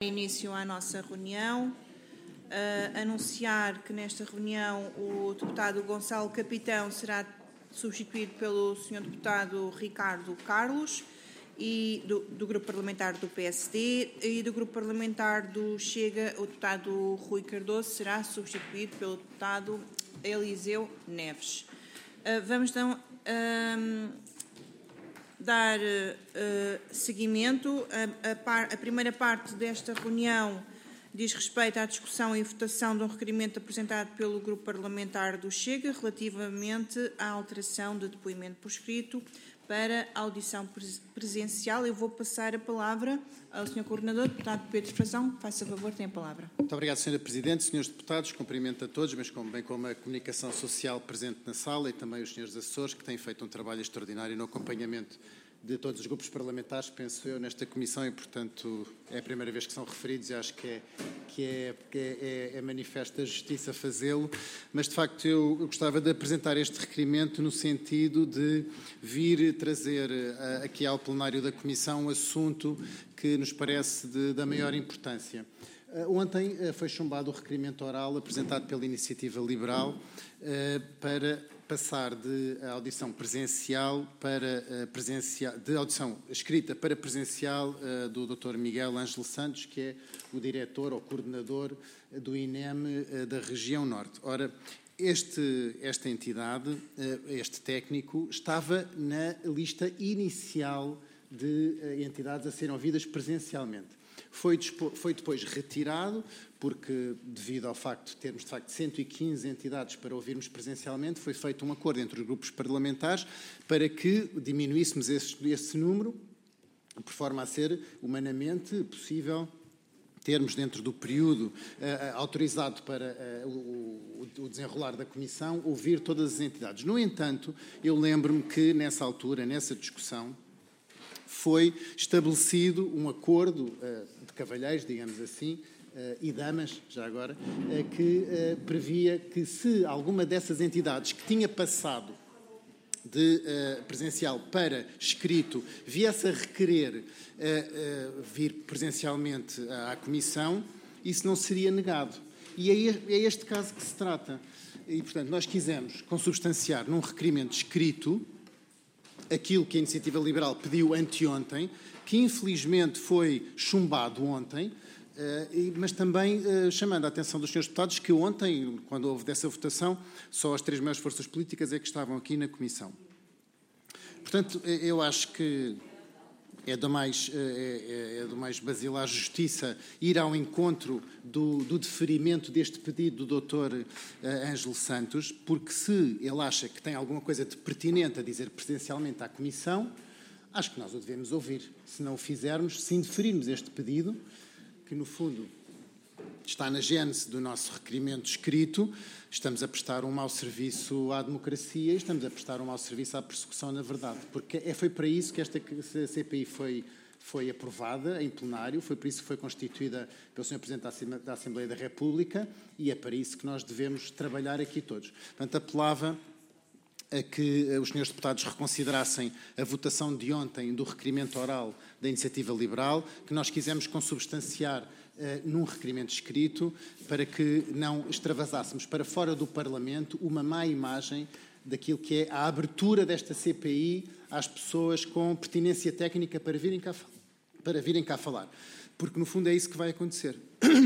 Início à nossa reunião. Anunciar que nesta reunião o deputado Gonçalo Capitão será substituído pelo Sr. deputado Ricardo Carlos e do Grupo Parlamentar do PSD, e do Grupo Parlamentar do Chega, o deputado Rui Cardoso será substituído pelo deputado Eliseu Neves. Vamos então dar seguimento. A primeira parte desta reunião diz respeito à discussão e votação de um requerimento apresentado pelo Grupo Parlamentar do Chega relativamente à alteração de depoimento por escrito para audição presencial. Eu vou passar a palavra ao Sr. Coordenador, deputado Pedro Frazão. Faça favor, tem a palavra. Muito obrigado, Sra. Presidente. Senhores deputados, cumprimento a todos, mas bem como a comunicação social presente na sala e também os senhores assessores que têm feito um trabalho extraordinário no acompanhamento de todos os grupos parlamentares, penso eu, nesta comissão, e, portanto, é a primeira vez que são referidos e acho que é manifesta justiça fazê-lo, mas, de facto, eu gostava de apresentar este requerimento no sentido de vir trazer aqui ao plenário da comissão um assunto que nos parece da maior importância. Ontem foi chumbado o requerimento oral apresentado pela Iniciativa Liberal para passar de audição presencial para de audição escrita para presencial do Dr. Miguel Ângelo Santos, que é o diretor ou coordenador do INEM da região Norte. Ora, esta entidade, este técnico, estava na lista inicial de entidades a serem ouvidas presencialmente. Foi depois retirado, porque, devido ao facto de termos, de facto, 115 entidades para ouvirmos presencialmente, foi feito um acordo entre os grupos parlamentares para que diminuíssemos esse número, por forma a ser humanamente possível termos, dentro do período autorizado para o desenrolar da Comissão, ouvir todas as entidades. No entanto, eu lembro-me que, nessa altura, nessa discussão, foi estabelecido um acordo de cavalheiros, digamos assim, e damas, já agora, que previa que se alguma dessas entidades que tinha passado de presencial para escrito viesse a requerer vir presencialmente à Comissão, isso não seria negado. E é este caso que se trata. E, portanto, nós quisemos consubstanciar num requerimento escrito aquilo que a Iniciativa Liberal pediu anteontem, que infelizmente foi chumbado ontem, mas também chamando a atenção dos senhores deputados que ontem, quando houve dessa votação, só as 3 maiores forças políticas é que estavam aqui na Comissão. Portanto, eu acho que é do mais basilar justiça ir ao encontro do deferimento deste pedido do Dr. Ângelo Santos, porque se ele acha que tem alguma coisa de pertinente a dizer presencialmente à Comissão, acho que nós o devemos ouvir. Se não o fizermos, se indeferirmos este pedido, que no fundo está na gênese do nosso requerimento escrito, estamos a prestar um mau serviço à democracia e estamos a prestar um mau serviço à persecução na verdade, porque foi para isso que esta CPI foi aprovada em plenário, foi por isso que foi constituída pelo Sr. Presidente da Assembleia da República e é para isso que nós devemos trabalhar aqui todos. Portanto, apelava a que os senhores deputados reconsiderassem a votação de ontem do requerimento oral da Iniciativa Liberal, que nós quisemos consubstanciar num requerimento escrito, para que não extravasássemos para fora do Parlamento uma má imagem daquilo que é a abertura desta CPI às pessoas com pertinência técnica para virem cá falar. Porque, no fundo, é isso que vai acontecer.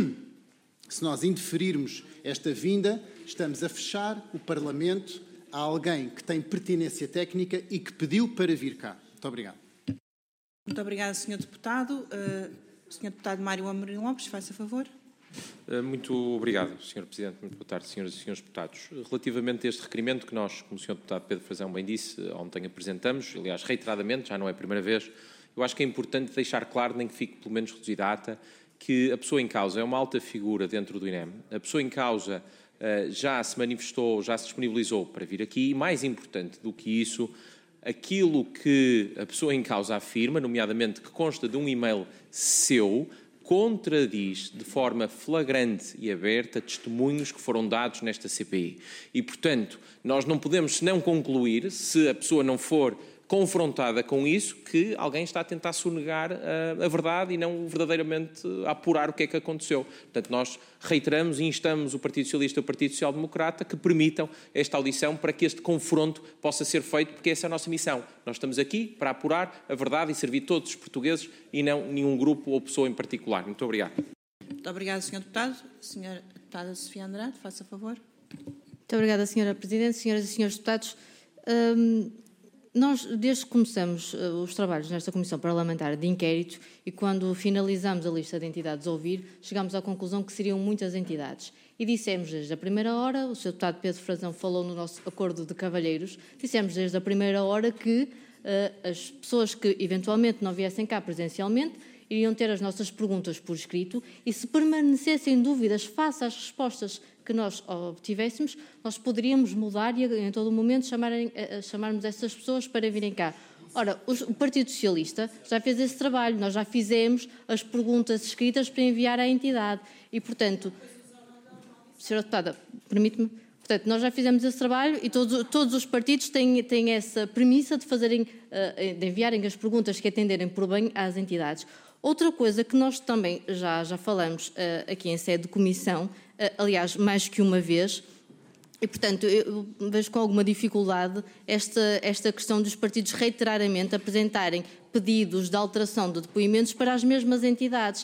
Se nós indeferirmos esta vinda, estamos a fechar o Parlamento a alguém que tem pertinência técnica e que pediu para vir cá. Muito obrigado. Muito obrigado, Sr. Deputado. Sr. Deputado Mário Amorim Lopes, faça favor. Muito obrigado, Sr. Presidente. Muito boa tarde, senhoras e senhores deputados. Relativamente a este requerimento que nós, como o Sr. Deputado Pedro Frazão bem disse, ontem apresentamos, aliás, reiteradamente, já não é a primeira vez, eu acho que é importante deixar claro, nem que fique pelo menos reduzida a ata, que a pessoa em causa é uma alta figura dentro do INEM. A pessoa em causa já se manifestou, já se disponibilizou para vir aqui e, mais importante do que isso, aquilo que a pessoa em causa afirma, nomeadamente que consta de um e-mail seu, contradiz de forma flagrante e aberta testemunhos que foram dados nesta CPI. E, portanto, nós não podemos senão concluir, se a pessoa não for confrontada com isso, que alguém está a tentar sonegar a verdade e não verdadeiramente a apurar o que é que aconteceu. Portanto, nós reiteramos e instamos o Partido Socialista e o Partido Social Democrata que permitam esta audição para que este confronto possa ser feito, porque essa é a nossa missão. Nós estamos aqui para apurar a verdade e servir todos os portugueses e não nenhum grupo ou pessoa em particular. Muito obrigado. Muito obrigada, Sr. Deputado. Sra. Deputada Sofia Andrade, faça favor. Muito obrigada, Sra. Presidente, senhoras e senhores deputados. Nós, desde que começamos os trabalhos nesta Comissão Parlamentar de Inquérito e quando finalizamos a lista de entidades a ouvir, chegámos à conclusão que seriam muitas entidades. E dissemos desde a primeira hora, o Sr. Deputado Pedro Frazão falou no nosso acordo de cavalheiros, dissemos desde a primeira hora que as pessoas que eventualmente não viessem cá presencialmente iriam ter as nossas perguntas por escrito e se permanecessem dúvidas face às respostas que nós obtivéssemos, nós poderíamos mudar e em todo momento chamarmos essas pessoas para virem cá. Ora, o Partido Socialista já fez esse trabalho, nós já fizemos as perguntas escritas para enviar à entidade e, portanto, Sra. Deputada, permite-me? Portanto, nós já fizemos esse trabalho e todos os partidos têm essa premissa de enviarem as perguntas que atenderem por bem às entidades. Outra coisa que nós também já falamos aqui em sede de comissão, aliás, mais que uma vez, e, portanto, eu vejo com alguma dificuldade esta questão dos partidos reiteradamente apresentarem pedidos de alteração de depoimentos para as mesmas entidades.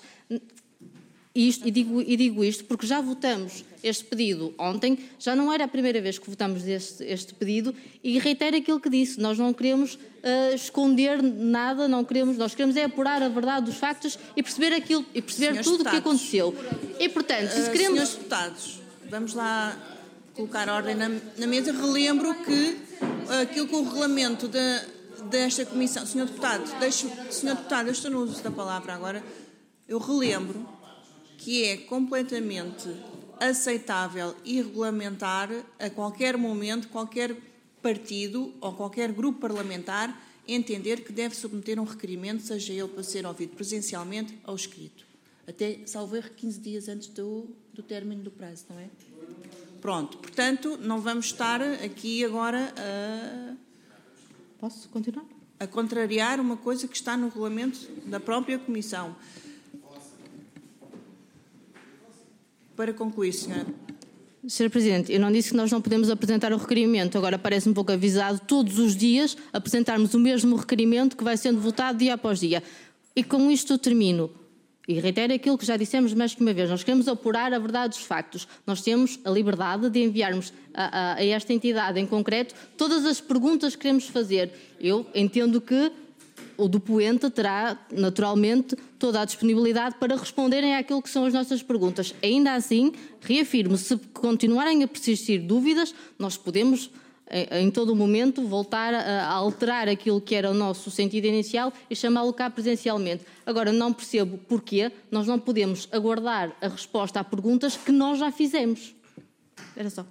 E digo isto porque já votamos este pedido ontem, já não era a primeira vez que votamos este pedido e reitero aquilo que disse, nós não queremos esconder nada, nós queremos é apurar a verdade dos factos e perceber tudo o que aconteceu. E, portanto, se queremos... Senhores deputados, vamos lá colocar ordem na mesa. Relembro que aquilo que o regulamento desta comissão... Senhor Deputado, eu estou no uso da palavra agora. Eu relembro que é completamente aceitável e regulamentar a qualquer momento, qualquer partido ou qualquer grupo parlamentar entender que deve submeter um requerimento, seja ele para ser ouvido presencialmente ou escrito. Até, salvo erro, 15 dias antes do término do prazo, não é? Pronto, portanto, não vamos estar aqui agora a... Posso continuar? A contrariar uma coisa que está no regulamento da própria Comissão. Para concluir, senhora. Sr. Presidente, eu não disse que nós não podemos apresentar o requerimento, agora parece um pouco avisado todos os dias apresentarmos o mesmo requerimento que vai sendo votado dia após dia. E com isto eu termino. E reitero aquilo que já dissemos mais que uma vez, nós queremos apurar a verdade dos factos. Nós temos a liberdade de enviarmos a esta entidade em concreto todas as perguntas que queremos fazer. Eu entendo que o depoente terá, naturalmente, toda a disponibilidade para responderem àquilo que são as nossas perguntas. Ainda assim, reafirmo, se continuarem a persistir dúvidas, nós podemos, em todo o momento, voltar a alterar aquilo que era o nosso sentido inicial e chamá-lo cá presencialmente. Agora, não percebo porquê nós não podemos aguardar a resposta a perguntas que nós já fizemos. Era só.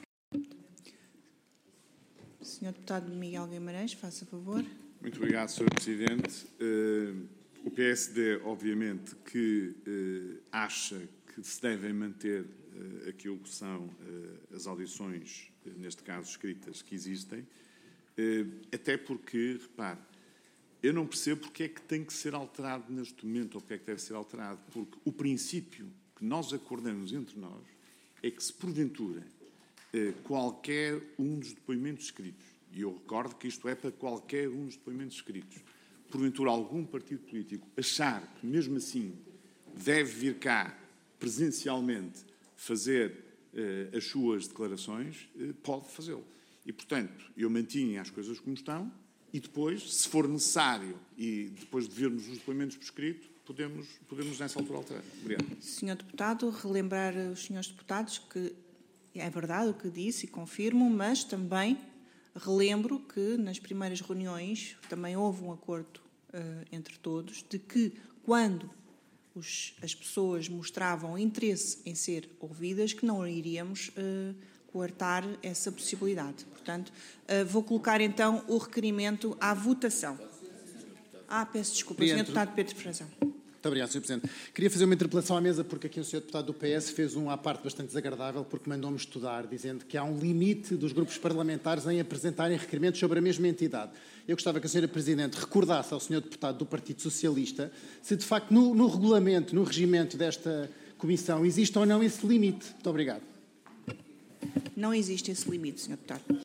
Senhor Deputado Miguel Guimarães, faça favor. Muito obrigado, Sr. Presidente. O PSD, obviamente, que acha que se devem manter aquilo que são as audições, neste caso escritas, que existem, até porque, repare, eu não percebo porque é que tem que ser alterado neste momento, ou porque é que deve ser alterado, porque o princípio que nós acordamos entre nós é que se porventura qualquer um dos depoimentos escritos, e eu recordo que isto é para qualquer um dos depoimentos escritos, porventura algum partido político achar que mesmo assim deve vir cá presencialmente fazer as suas declarações, pode fazê-lo. E, portanto, eu mantinha as coisas como estão e depois, se for necessário, e depois de vermos os depoimentos por escrito, podemos nessa altura alterar. Obrigado. Senhor Deputado, relembrar os senhores deputados que é verdade o que disse e confirmo, mas também relembro que nas primeiras reuniões também houve um acordo entre todos de que quando as pessoas mostravam interesse em ser ouvidas, que não iríamos coartar essa possibilidade. Portanto, vou colocar então o requerimento à votação. Peço desculpa, Sr. Deputado Pedro Frazão. Muito obrigado, Sr. Presidente. Queria fazer uma interpelação à mesa porque aqui o Sr. Deputado do PS fez à parte bastante desagradável porque mandou-me estudar, dizendo que há um limite dos grupos parlamentares em apresentarem requerimentos sobre a mesma entidade. Eu gostava que a Sra. Presidente recordasse ao Sr. Deputado do Partido Socialista se, de facto, no regulamento, no regimento desta Comissão, existe ou não esse limite. Muito obrigado. Não existe esse limite, Sr. Deputado.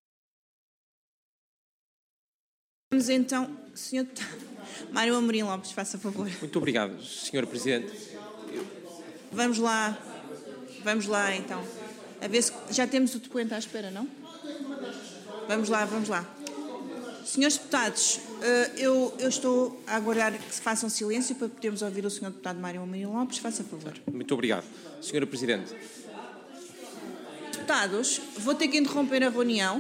Vamos então, Sr. Deputado. Mário Amorim Lopes, faça favor. Muito obrigado, Sr. Presidente. Vamos lá então. A ver se já temos o depoente à espera, não? Vamos lá. Senhores deputados, eu estou a aguardar que se façam silêncio para podermos ouvir o Sr. Deputado Mário Amorim Lopes, faça favor. Muito obrigado, Sra. Presidente. Deputados, vou ter que interromper a reunião.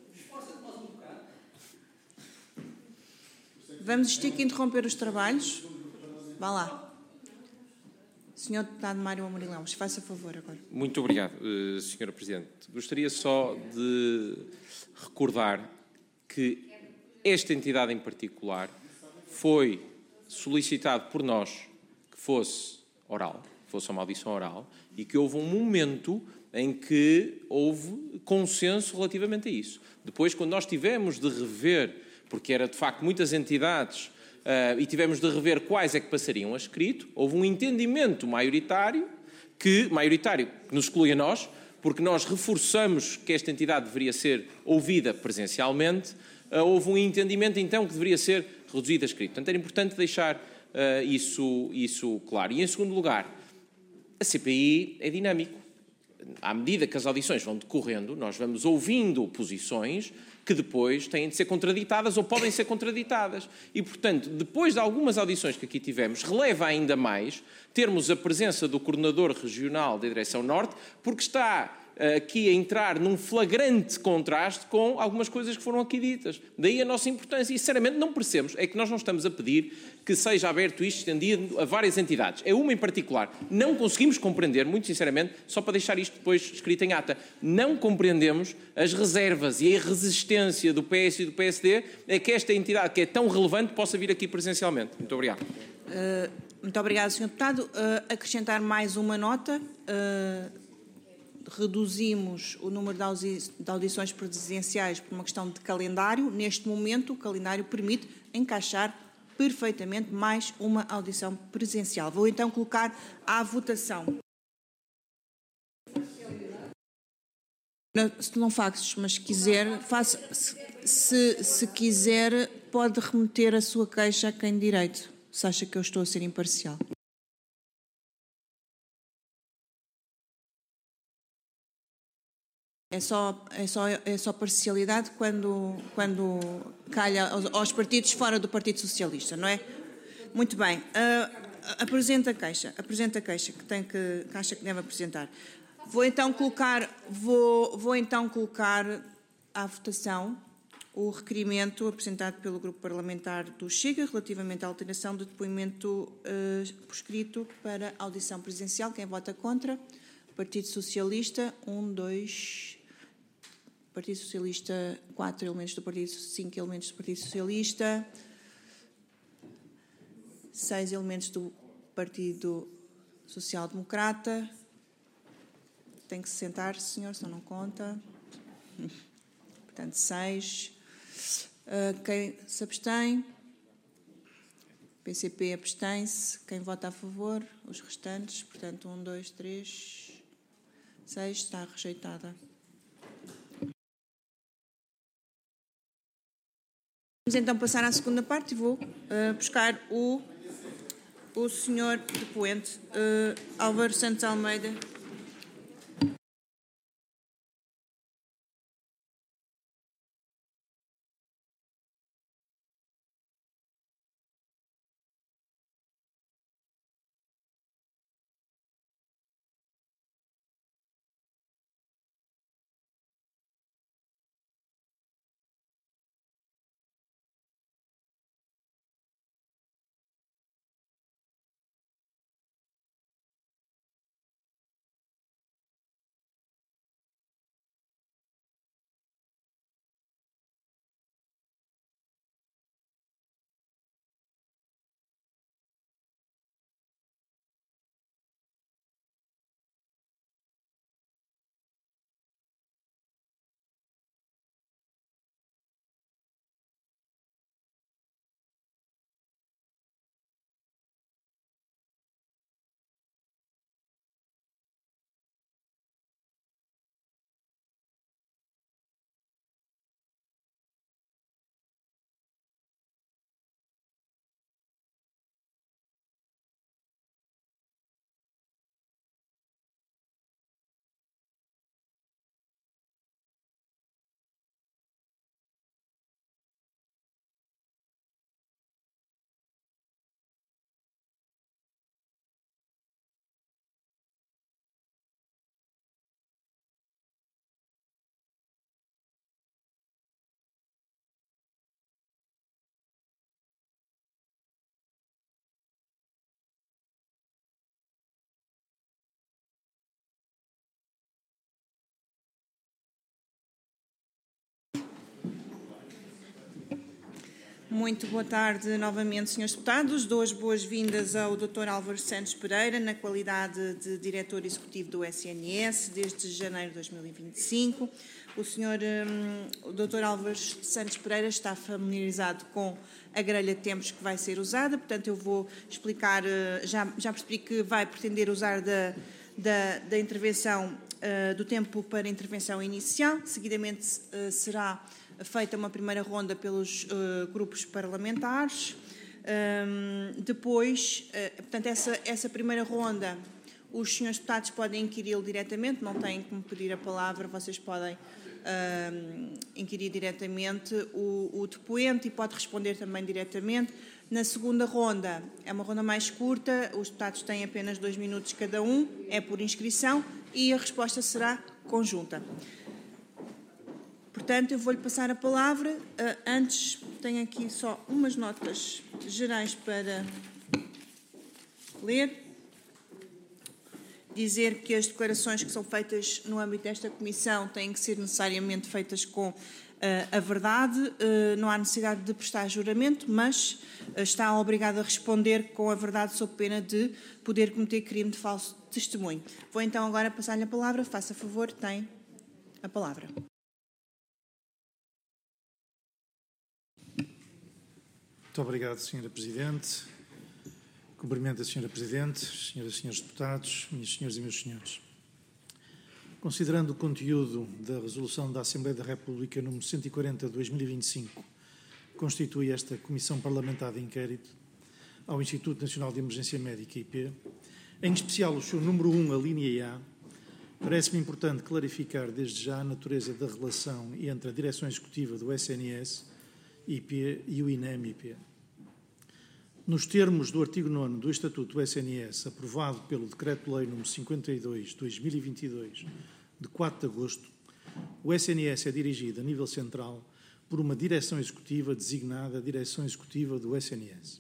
Vamos ter que interromper os trabalhos. Vá lá. Senhor Deputado Mário Amorim Lopes, faça favor agora. Muito obrigado, Sra. Presidente. Gostaria só de recordar que esta entidade em particular foi solicitado por nós que fosse oral, fosse uma audição oral, e que houve um momento em que houve consenso relativamente a isso. Depois, quando nós tivemos de rever, porque era de facto muitas entidades, e tivemos de rever quais é que passariam a escrito, houve um entendimento maioritário que nos exclui a nós, porque nós reforçamos que esta entidade deveria ser ouvida presencialmente, houve um entendimento então que deveria ser reduzida a escrito. Portanto, era importante deixar isso claro. E em segundo lugar, a CPI é dinâmico. À medida que as audições vão decorrendo, nós vamos ouvindo posições que depois têm de ser contraditadas ou podem ser contraditadas. E, portanto, depois de algumas audições que aqui tivemos, releva ainda mais termos a presença do Coordenador Regional da Direção Norte, porque está aqui a entrar num flagrante contraste com algumas coisas que foram aqui ditas. Daí a nossa importância. E, sinceramente, não percebemos. É que nós não estamos a pedir que seja aberto isto, estendido a várias entidades. É uma em particular. Não conseguimos compreender, muito sinceramente, só para deixar isto depois escrito em ata, não compreendemos as reservas e a resistência do PS e do PSD a que esta entidade, que é tão relevante, possa vir aqui presencialmente. Muito obrigado. Muito obrigado, Sr. Deputado. Acrescentar mais uma nota. Reduzimos o número de audições presidenciais por uma questão de calendário. Neste momento, o calendário permite encaixar perfeitamente mais uma audição presencial. Vou então colocar à votação. Se não faço, mas quiser, se quiser, pode remeter a sua queixa a quem de direito, se acha que eu estou a ser imparcial. É só parcialidade quando calha aos partidos fora do Partido Socialista, não é? Muito bem. Apresenta a queixa que acha que deve apresentar. Vou então colocar à votação o requerimento apresentado pelo Grupo Parlamentar do Chega relativamente à alteração do depoimento por escrito para audição presencial. Quem vota contra? Partido Socialista, 1, 2... Partido Socialista, 4 elementos do Partido, 5 elementos do Partido Socialista, 6 elementos do Partido Social Democrata. Tem que se sentar, senhor, senão não conta. Portanto, 6. Quem se abstém? PCP abstém-se. Quem vota a favor? Os restantes. Portanto, 1, 2, 3, 6. Está rejeitada. Vamos então passar à segunda parte e vou buscar o senhor depoente, Álvaro Santos Almeida. Muito boa tarde novamente, senhores deputados. Dou as boas-vindas ao Dr. Álvaro Santos Pereira, na qualidade de diretor executivo do SNS, desde janeiro de 2025. O senhor, o Dr. Álvaro Santos Pereira, está familiarizado com a grelha de tempos que vai ser usada, portanto eu vou explicar, já percebi que vai pretender usar da intervenção, do tempo para intervenção inicial, seguidamente será feita uma primeira ronda pelos grupos parlamentares. Depois, portanto, essa primeira ronda, os senhores deputados podem inquiri-lo diretamente, não têm que me pedir a palavra, vocês podem inquirir diretamente o depoente e pode responder também diretamente. Na segunda ronda, é uma ronda mais curta, os deputados têm apenas 2 minutos cada um, é por inscrição e a resposta será conjunta. Portanto, eu vou-lhe passar a palavra. Antes, tenho aqui só umas notas gerais para ler. Dizer que as declarações que são feitas no âmbito desta comissão têm que ser necessariamente feitas com a verdade. Não há necessidade de prestar juramento, mas está obrigado a responder com a verdade sob pena de poder cometer crime de falso testemunho. Vou então agora passar-lhe a palavra. Faça favor, tem a palavra. Muito obrigado, Sra. Presidente. Cumprimento a Sra. Presidente, Senhoras e Senhores Deputados, minhas senhoras e meus senhores. Considerando o conteúdo da Resolução da Assembleia da República número 140 de 2025, que constitui esta Comissão Parlamentar de Inquérito ao Instituto Nacional de Emergência Médica, IP, em especial o seu número 1, a linha A, parece-me importante clarificar desde já a natureza da relação entre a Direção Executiva do SNS, IP e o INEM-IP. Nos termos do artigo 9º do Estatuto do SNS, aprovado pelo Decreto-Lei nº 52 de 2022, de 4 de agosto, o SNS é dirigido a nível central por uma Direção Executiva designada Direção Executiva do SNS.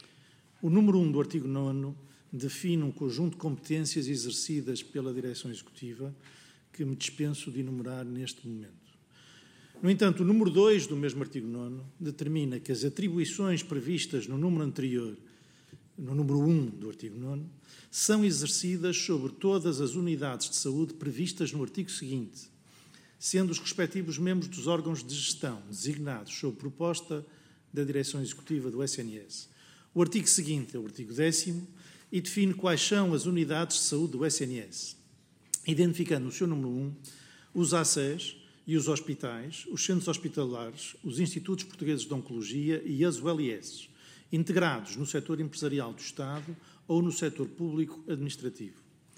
O número 1 do artigo 9º define um conjunto de competências exercidas pela Direção Executiva que me dispenso de enumerar neste momento. No entanto, o número 2 do mesmo artigo 9º determina que as atribuições previstas no número anterior, no número 1 do artigo 9º, são exercidas sobre todas as unidades de saúde previstas no artigo seguinte, sendo os respectivos membros dos órgãos de gestão designados sob proposta da Direção Executiva do SNS. O artigo seguinte é o artigo 10º e define quais são as unidades de saúde do SNS, identificando no seu número 1 os ACES, e os hospitais, os centros hospitalares, os institutos portugueses de oncologia e as ULS, integrados no setor empresarial do Estado ou no setor público administrativo.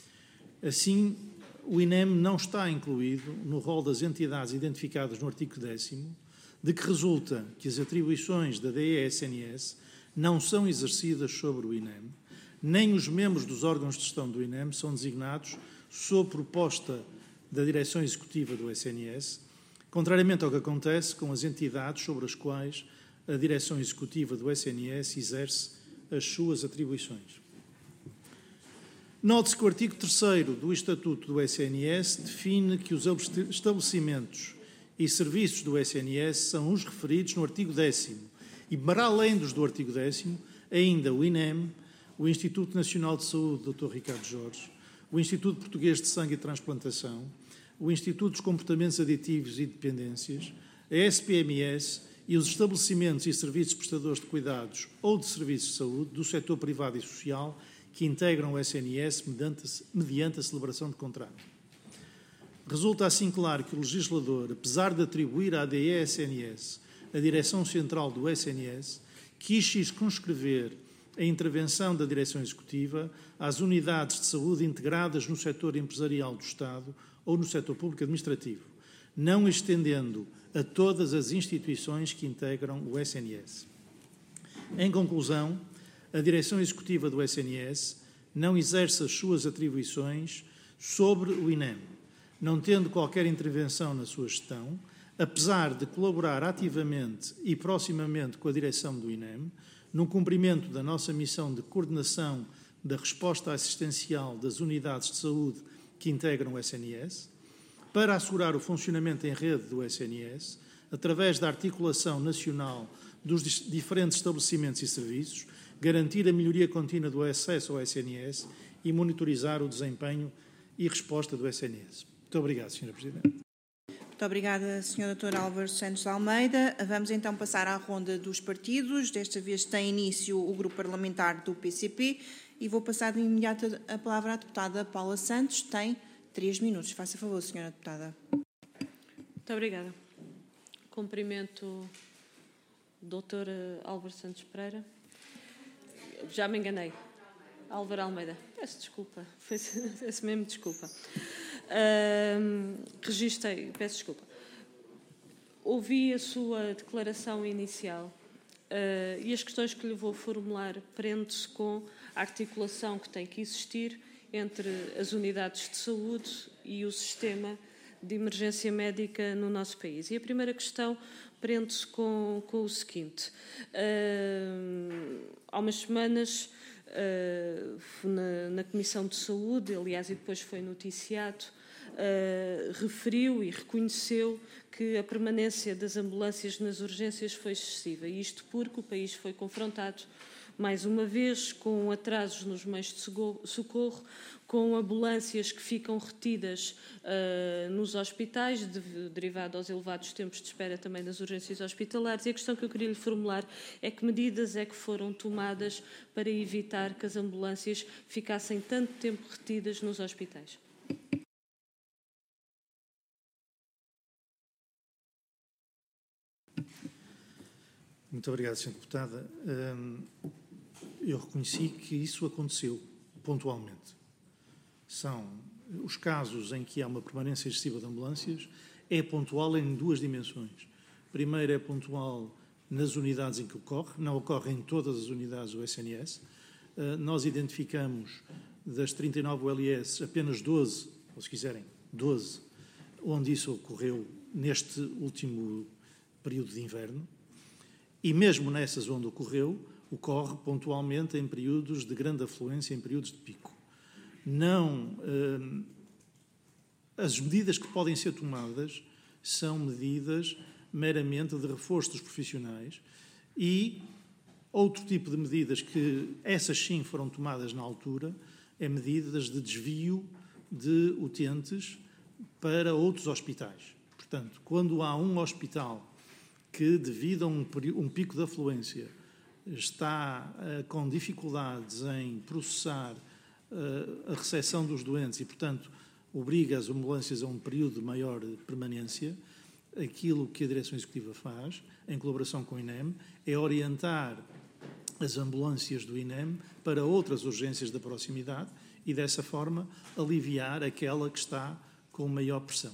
Assim, o INEM não está incluído no rol das entidades identificadas no artigo 10º, de que resulta que as atribuições da DESNS não são exercidas sobre o INEM, nem os membros dos órgãos de gestão do INEM são designados sob proposta da Direção Executiva do SNS, contrariamente ao que acontece com as entidades sobre as quais a Direção Executiva do SNS exerce as suas atribuições. Note-se que o artigo 3º do Estatuto do SNS define que os estabelecimentos e serviços do SNS são os referidos no artigo 10º e, para além dos do artigo 10º, ainda o INEM, o Instituto Nacional de Saúde, Dr. Ricardo Jorge, o Instituto Português de Sangue e Transplantação, o Instituto dos Comportamentos Aditivos e Dependências, a SPMS e os estabelecimentos e serviços prestadores de cuidados ou de serviços de saúde do setor privado e social que integram o SNS mediante a celebração de contrato. Resulta assim claro que o legislador, apesar de atribuir à DESNS a direção central do SNS, quis circunscrever a intervenção da Direção Executiva às unidades de saúde integradas no setor empresarial do Estado ou no setor público administrativo, não estendendo a todas as instituições que integram o SNS. Em conclusão, a Direção Executiva do SNS não exerce as suas atribuições sobre o INEM, não tendo qualquer intervenção na sua gestão, apesar de colaborar ativamente e proximamente com a direção do INEM, no cumprimento da nossa missão de coordenação da resposta assistencial das unidades de saúde que integram o SNS, para assegurar o funcionamento em rede do SNS, através da articulação nacional dos diferentes estabelecimentos e serviços, garantir a melhoria contínua do acesso ao SNS e monitorizar o desempenho e resposta do SNS. Muito obrigado, Sra. Presidente. Muito obrigada, Sr. Dr. Álvaro Santos de Almeida. Vamos então passar à ronda dos partidos. Desta vez tem início o grupo parlamentar do PCP e vou passar de imediato a palavra à deputada Paula Santos. Tem 3 minutos. Faça favor, Sra. Deputada. Muito obrigada. Cumprimento o Dr. Álvaro Santos Pereira. Já me enganei. Álvaro Almeida. Peço desculpa. Peço mesmo desculpa. Registrei. Peço desculpa. Ouvi a sua declaração inicial e as questões que lhe vou formular prende-se com a articulação que tem que existir entre as unidades de saúde e o sistema de emergência médica no nosso país. E a primeira questão prende-se com o seguinte. Há umas semanas, na Comissão de Saúde, aliás, e depois foi noticiado, referiu e reconheceu que a permanência das ambulâncias nas urgências foi excessiva. E isto porque o país foi confrontado, mais uma vez, com atrasos nos meios de socorro, com ambulâncias que ficam retidas nos hospitais, derivado aos elevados tempos de espera também das urgências hospitalares. E a questão que eu queria lhe formular é que medidas é que foram tomadas para evitar que as ambulâncias ficassem tanto tempo retidas nos hospitais? Muito obrigado, Sra. Deputada. Eu reconheci que isso aconteceu pontualmente. São os casos em que há uma permanência excessiva de ambulâncias, é pontual em 2 dimensões. Primeiro, é pontual nas unidades em que ocorre, não ocorre em todas as unidades do SNS. Nós identificamos das 39 ULS apenas 12, ou se quiserem, 12, onde isso ocorreu neste último período de inverno. E mesmo nessas onde ocorreu, ocorre pontualmente em períodos de grande afluência, em períodos de pico. Não, as medidas que podem ser tomadas são medidas meramente de reforço dos profissionais e outro tipo de medidas que essas sim foram tomadas na altura é medidas de desvio de utentes para outros hospitais. Portanto, quando há um hospital que, devido a um pico de afluência, está com dificuldades em processar a recepção dos doentes e, portanto, obriga as ambulâncias a um período de maior permanência, aquilo que a Direção Executiva faz, em colaboração com o INEM, é orientar as ambulâncias do INEM para outras urgências da proximidade e, dessa forma, aliviar aquela que está com maior pressão.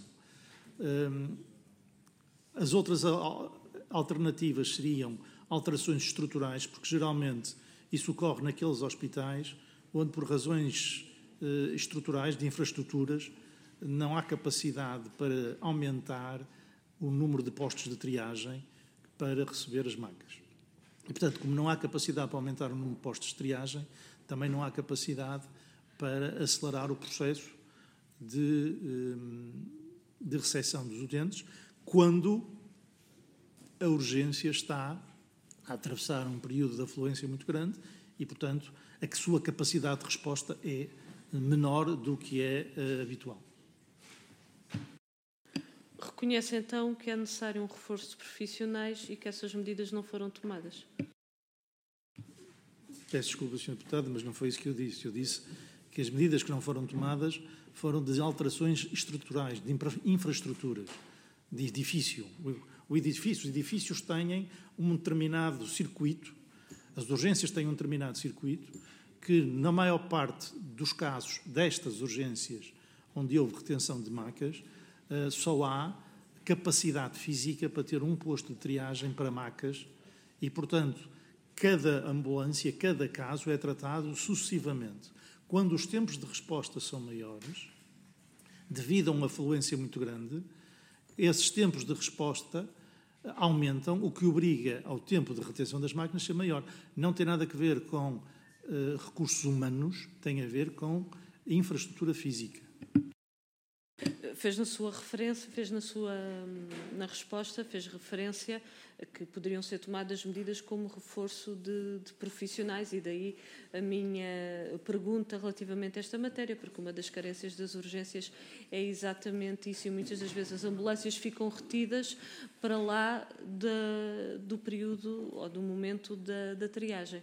As outras alternativas seriam alterações estruturais, porque geralmente isso ocorre naqueles hospitais onde, por razões estruturais de infraestruturas, não há capacidade para aumentar o número de postos de triagem para receber as macas. E, portanto, como não há capacidade para aumentar o número de postos de triagem, também não há capacidade para acelerar o processo de recepção dos utentes, quando a urgência está a atravessar um período de afluência muito grande e, portanto, a sua capacidade de resposta é menor do que é habitual. Reconhece, então, que é necessário um reforço de profissionais e que essas medidas não foram tomadas? Peço desculpa, Sr. Deputado, mas não foi isso que eu disse. Eu disse que as medidas que não foram tomadas foram de alterações estruturais, de infraestruturas, de edifício. Os edifícios têm um determinado circuito, as urgências têm um determinado circuito, que, na maior parte dos casos destas urgências, onde houve retenção de macas, só há capacidade física para ter um posto de triagem para macas e, portanto, cada ambulância, cada caso é tratado sucessivamente. Quando os tempos de resposta são maiores, devido a uma afluência muito grande, esses tempos de resposta aumentam, o que obriga ao tempo de retenção das máquinas a ser maior. Não tem nada a ver com recursos humanos, tem a ver com infraestrutura física. fez na sua referência, na resposta, fez referência a que poderiam ser tomadas medidas como reforço de profissionais, e daí a minha pergunta relativamente a esta matéria, porque uma das carências das urgências é exatamente isso, e muitas das vezes as ambulâncias ficam retidas para lá do período ou do momento da triagem.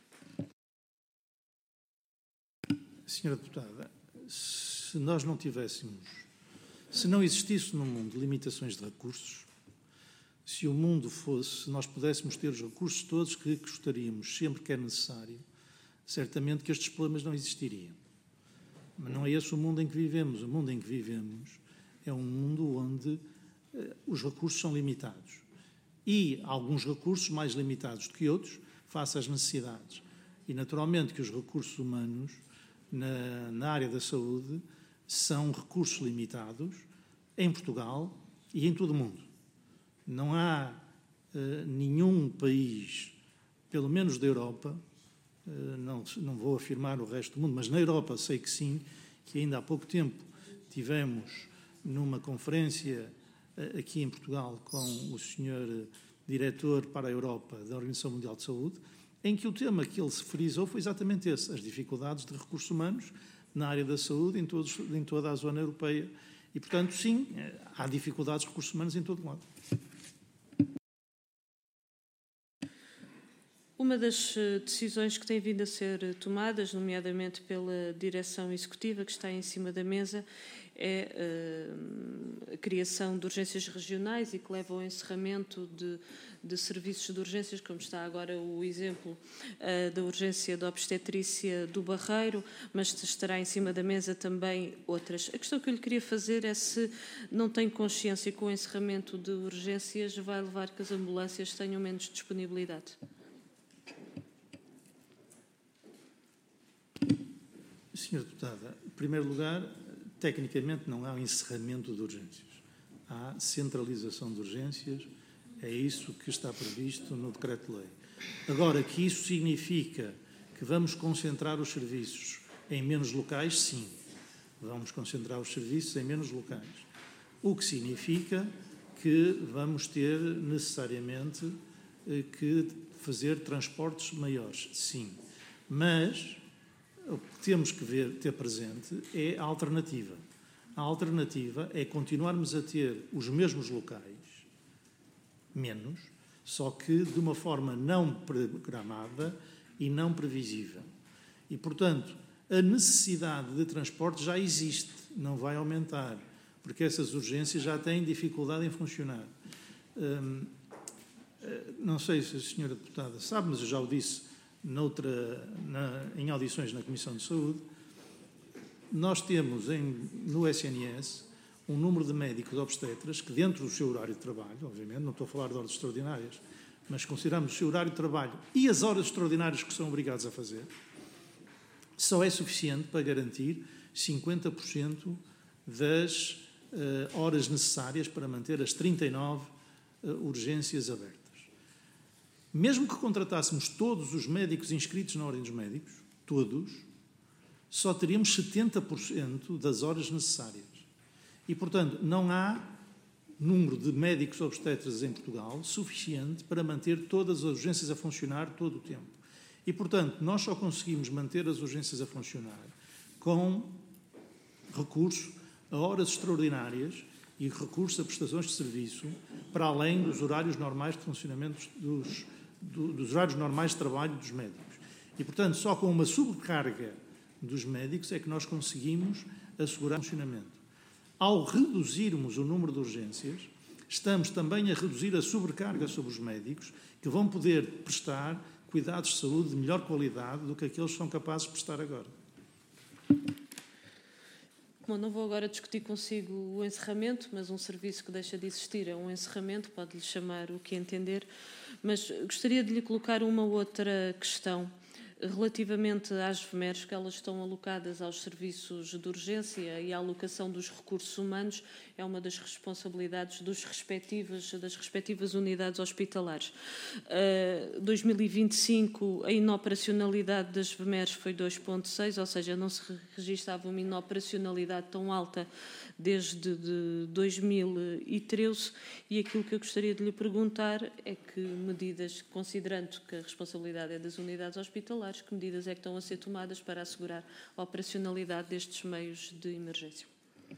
Senhora Deputada, se nós não tivéssemos, se não existisse no mundo limitações de recursos, se o mundo fosse, se nós pudéssemos ter os recursos todos que gostaríamos, sempre que é necessário, certamente que estes problemas não existiriam. Mas não é esse o mundo em que vivemos. O mundo em que vivemos é um mundo onde os recursos são limitados. E alguns recursos mais limitados do que outros, face às necessidades. E, naturalmente, que os recursos humanos na área da saúde são recursos limitados em Portugal e em todo o mundo. Não há nenhum país, pelo menos da Europa, não vou afirmar o resto do mundo, mas na Europa sei que sim, que ainda há pouco tempo tivemos numa conferência aqui em Portugal com o Sr. Diretor para a Europa da Organização Mundial de Saúde, em que o tema que ele se frisou foi exatamente esse, as dificuldades de recursos humanos na área da saúde em toda a zona europeia. E, portanto, sim, há dificuldades de recursos humanos em todo o lado. Uma das decisões que têm vindo a ser tomadas, nomeadamente pela direção executiva que está em cima da mesa, é a criação de urgências regionais e que leva ao encerramento de serviços de urgências, como está agora o exemplo da urgência da obstetrícia do Barreiro, mas estará em cima da mesa também outras. A questão que eu lhe queria fazer é se não tem consciência que o encerramento de urgências vai levar que as ambulâncias tenham menos disponibilidade. Senhora Deputada, em primeiro lugar, tecnicamente não há encerramento de urgências. Há centralização de urgências, é isso que está previsto no Decreto-Lei. Agora, que isso significa que vamos concentrar os serviços em menos locais, sim. Vamos concentrar os serviços em menos locais. O que significa que vamos ter necessariamente que fazer transportes maiores, sim. Mas o que temos que ter presente é a alternativa. A alternativa é continuarmos a ter os mesmos locais, menos, só que de uma forma não programada e não previsível. E, portanto, a necessidade de transporte já existe, não vai aumentar, porque essas urgências já têm dificuldade em funcionar. Não sei se a senhora deputada sabe, mas eu já o disse em audições na Comissão de Saúde, nós temos no SNS um número de médicos obstetras que, dentro do seu horário de trabalho, obviamente, não estou a falar de horas extraordinárias, mas consideramos o seu horário de trabalho e as horas extraordinárias que são obrigados a fazer, só é suficiente para garantir 50% das horas necessárias para manter as 39 urgências abertas. Mesmo que contratássemos todos os médicos inscritos na Ordem dos Médicos, todos, só teríamos 70% das horas necessárias. E, portanto, não há número de médicos obstetras em Portugal suficiente para manter todas as urgências a funcionar todo o tempo. E, portanto, nós só conseguimos manter as urgências a funcionar com recurso a horas extraordinárias e recurso a prestações de serviço para além dos horários normais de funcionamento dos horários normais de trabalho dos médicos. E, portanto, só com uma sobrecarga dos médicos é que nós conseguimos assegurar o funcionamento. Ao reduzirmos o número de urgências, estamos também a reduzir a sobrecarga sobre os médicos, que vão poder prestar cuidados de saúde de melhor qualidade do que aqueles que são capazes de prestar agora. Bom, não vou agora discutir consigo o encerramento, mas um serviço que deixa de existir é um encerramento, pode-lhe chamar o que entender, mas gostaria de lhe colocar uma outra questão. Relativamente às VMERs, que elas estão alocadas aos serviços de urgência e à alocação dos recursos humanos, é uma das responsabilidades das respectivas unidades hospitalares. 2025, a inoperacionalidade das VMERs foi 2,6, ou seja, não se registava uma inoperacionalidade tão alta desde 2013, e aquilo que eu gostaria de lhe perguntar é que medidas, considerando que a responsabilidade é das unidades hospitalares, que medidas é que estão a ser tomadas para assegurar a operacionalidade destes meios de emergência?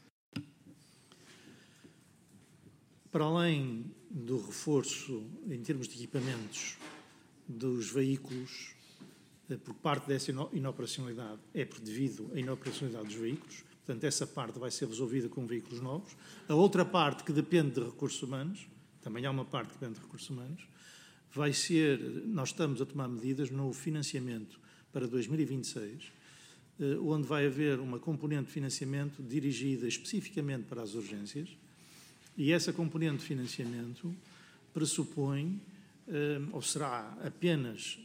Para além do reforço em termos de equipamentos dos veículos, por parte dessa inoperacionalidade é devido à inoperacionalidade dos veículos, portanto essa parte vai ser resolvida com veículos novos. A outra parte, que depende de recursos humanos, também há uma parte que depende de recursos humanos, vai ser, nós estamos a tomar medidas no financiamento para 2026, onde vai haver uma componente de financiamento dirigida especificamente para as urgências, e essa componente de financiamento pressupõe, ou será apenas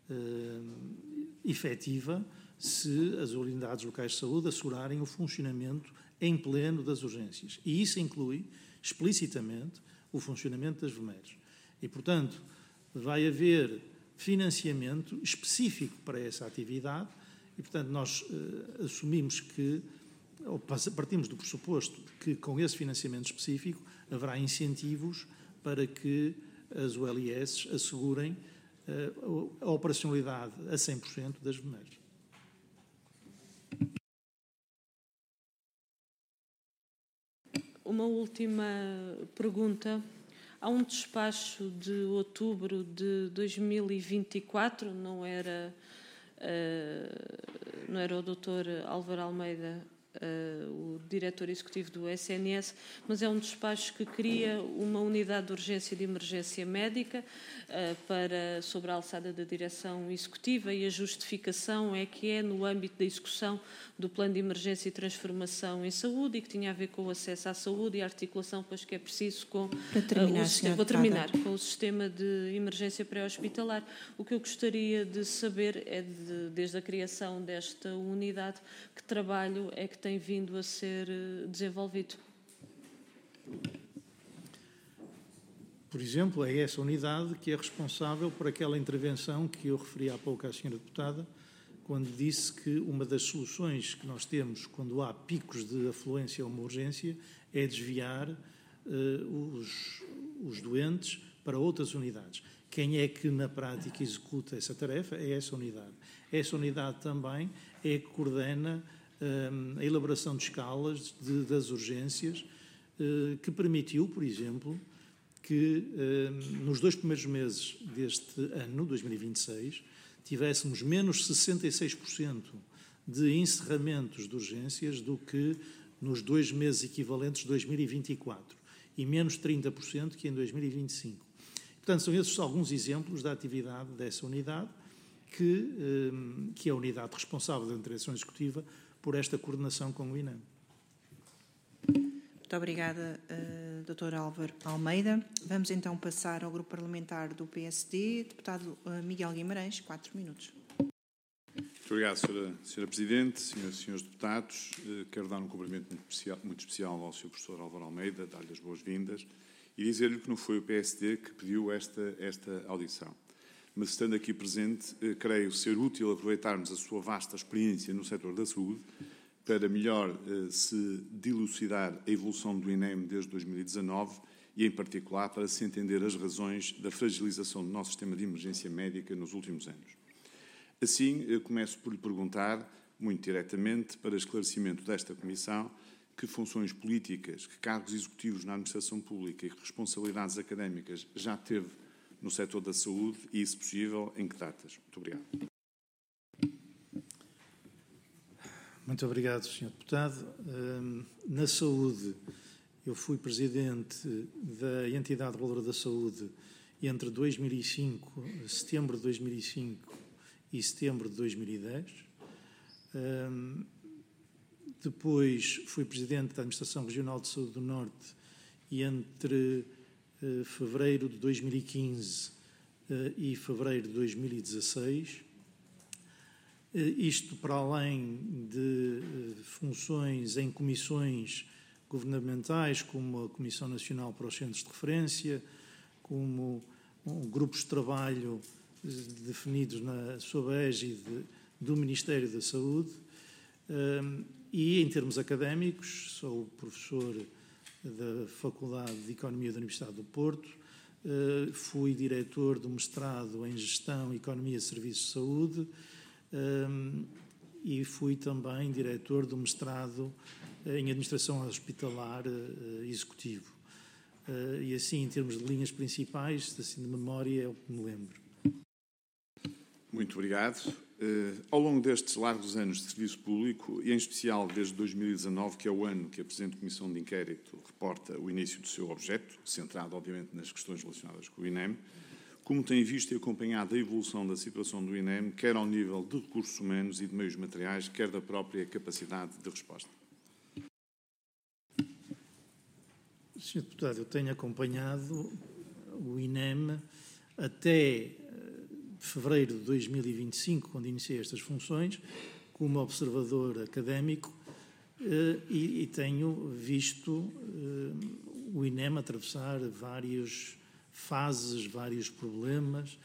efetiva, se as unidades locais de saúde assegurarem o funcionamento em pleno das urgências. E isso inclui, explicitamente, o funcionamento das VMERs. E, portanto, vai haver financiamento específico para essa atividade e, portanto, nós assumimos que, ou partimos do pressuposto que, com esse financiamento específico, haverá incentivos para que as ULIS assegurem a operacionalidade a 100% das VMERs. Uma última pergunta. Há um despacho de outubro de 2024, não era o Dr. Álvaro Almeida, o diretor executivo do SNS, mas é um despacho que cria uma unidade de urgência e de emergência médica sobre a alçada da direção executiva, e a justificação é que é no âmbito da execução do plano de emergência e transformação em saúde, e que tinha a ver com o acesso à saúde e a articulação, pois, que é preciso com o sistema de emergência pré-hospitalar. O que eu gostaria de saber é, desde a criação desta unidade, que trabalho é que tem vindo a ser desenvolvido? Por exemplo, é essa unidade que é responsável por aquela intervenção que eu referi há pouco à senhora deputada, quando disse que uma das soluções que nós temos quando há picos de afluência a uma urgência é desviar os doentes para outras unidades. Quem é que, na prática, executa essa tarefa é essa unidade. Essa unidade também é que coordena a elaboração de escalas das urgências, que permitiu, por exemplo, que nos 2 primeiros meses deste ano, 2026, tivéssemos menos 66% de encerramentos de urgências do que nos 2 meses equivalentes de 2024 e menos 30% que em 2025. Portanto, são esses alguns exemplos da atividade dessa unidade, que é a unidade responsável da direção executiva por esta coordenação com o INEM. Muito obrigada, Dr. Álvaro Almeida. Vamos então passar ao grupo parlamentar do PSD. Deputado Miguel Guimarães, 4 minutos. Muito obrigado, Sra. Presidente, Senhoras e Senhores Deputados. Quero dar um cumprimento muito especial ao Sr. Professor Álvaro Almeida, dar-lhe as boas-vindas e dizer-lhe que não foi o PSD que pediu esta audição. Mas, estando aqui presente, creio ser útil aproveitarmos a sua vasta experiência no setor da saúde para melhor se dilucidar a evolução do INEM desde 2019 e, em particular, para se entender as razões da fragilização do nosso sistema de emergência médica nos últimos anos. Assim, eu começo por lhe perguntar, muito diretamente, para esclarecimento desta Comissão, que funções políticas, que cargos executivos na administração pública e que responsabilidades académicas já teve no setor da saúde e, se possível, em que datas. Muito obrigado. Muito obrigado, Sr. Deputado. Na saúde, eu fui presidente da entidade reguladora da saúde entre 2005, setembro de 2005 e setembro de 2010. Depois fui presidente da Administração Regional de Saúde do Norte e entre fevereiro de 2015 e fevereiro de 2016 isto para além de funções em comissões governamentais, como a Comissão Nacional para os Centros de Referência, como grupos de trabalho definidos sob a égide do Ministério da Saúde. E, em termos académicos, sou professor da Faculdade de Economia da Universidade do Porto, fui diretor do mestrado em Gestão, Economia e Serviços de Saúde e fui também diretor do mestrado em Administração Hospitalar Executivo. E assim, em termos de linhas principais, assim de memória, é o que me lembro. Muito obrigado. Ao longo destes largos anos de serviço público, e em especial desde 2019, que é o ano que a presente Comissão de Inquérito reporta o início do seu objeto, centrado, obviamente, nas questões relacionadas com o INEM, como tem visto e acompanhado a evolução da situação do INEM, quer ao nível de recursos humanos e de meios materiais, quer da própria capacidade de resposta? Sr. Deputado, eu tenho acompanhado o INEM até fevereiro de 2025, quando iniciei estas funções, como observador académico, e tenho visto o INEM atravessar várias fases, vários problemas.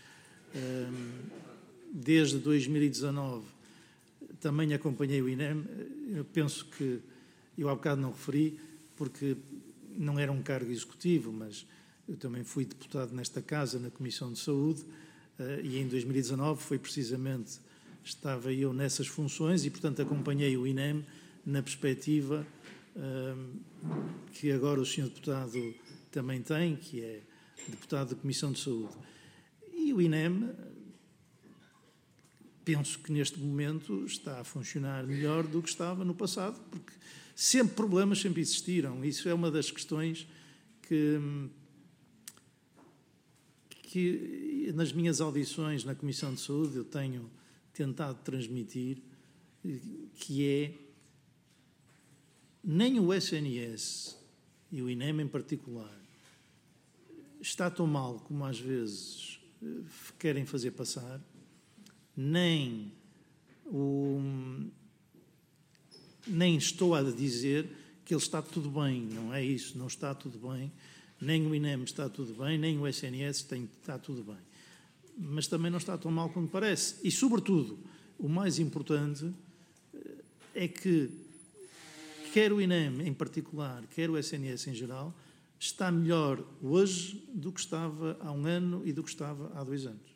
Desde 2019 também acompanhei o INEM. Eu penso que, eu há bocado não referi, porque não era um cargo executivo, mas eu também fui deputado nesta Casa, na Comissão de Saúde, e em 2019 foi precisamente, estava eu nessas funções e, portanto, acompanhei o INEM na perspectiva que agora o Sr. Deputado também tem, que é deputado da Comissão de Saúde. E o INEM, penso que neste momento está a funcionar melhor do que estava no passado, porque sempre problemas sempre existiram. Isso é uma das questões que nas minhas audições na Comissão de Saúde eu tenho tentado transmitir, que é nem o SNS e o INEM em particular está tão mal como às vezes querem fazer passar, nem estou a dizer que ele está tudo bem, não é isso, não está tudo bem, nem o INEM está tudo bem, nem o SNS está tudo bem. Mas também não está tão mal como parece. E, sobretudo, o mais importante é que, quer o INEM em particular, quer o SNS em geral, está melhor hoje do que estava há um ano e do que estava há 2 anos.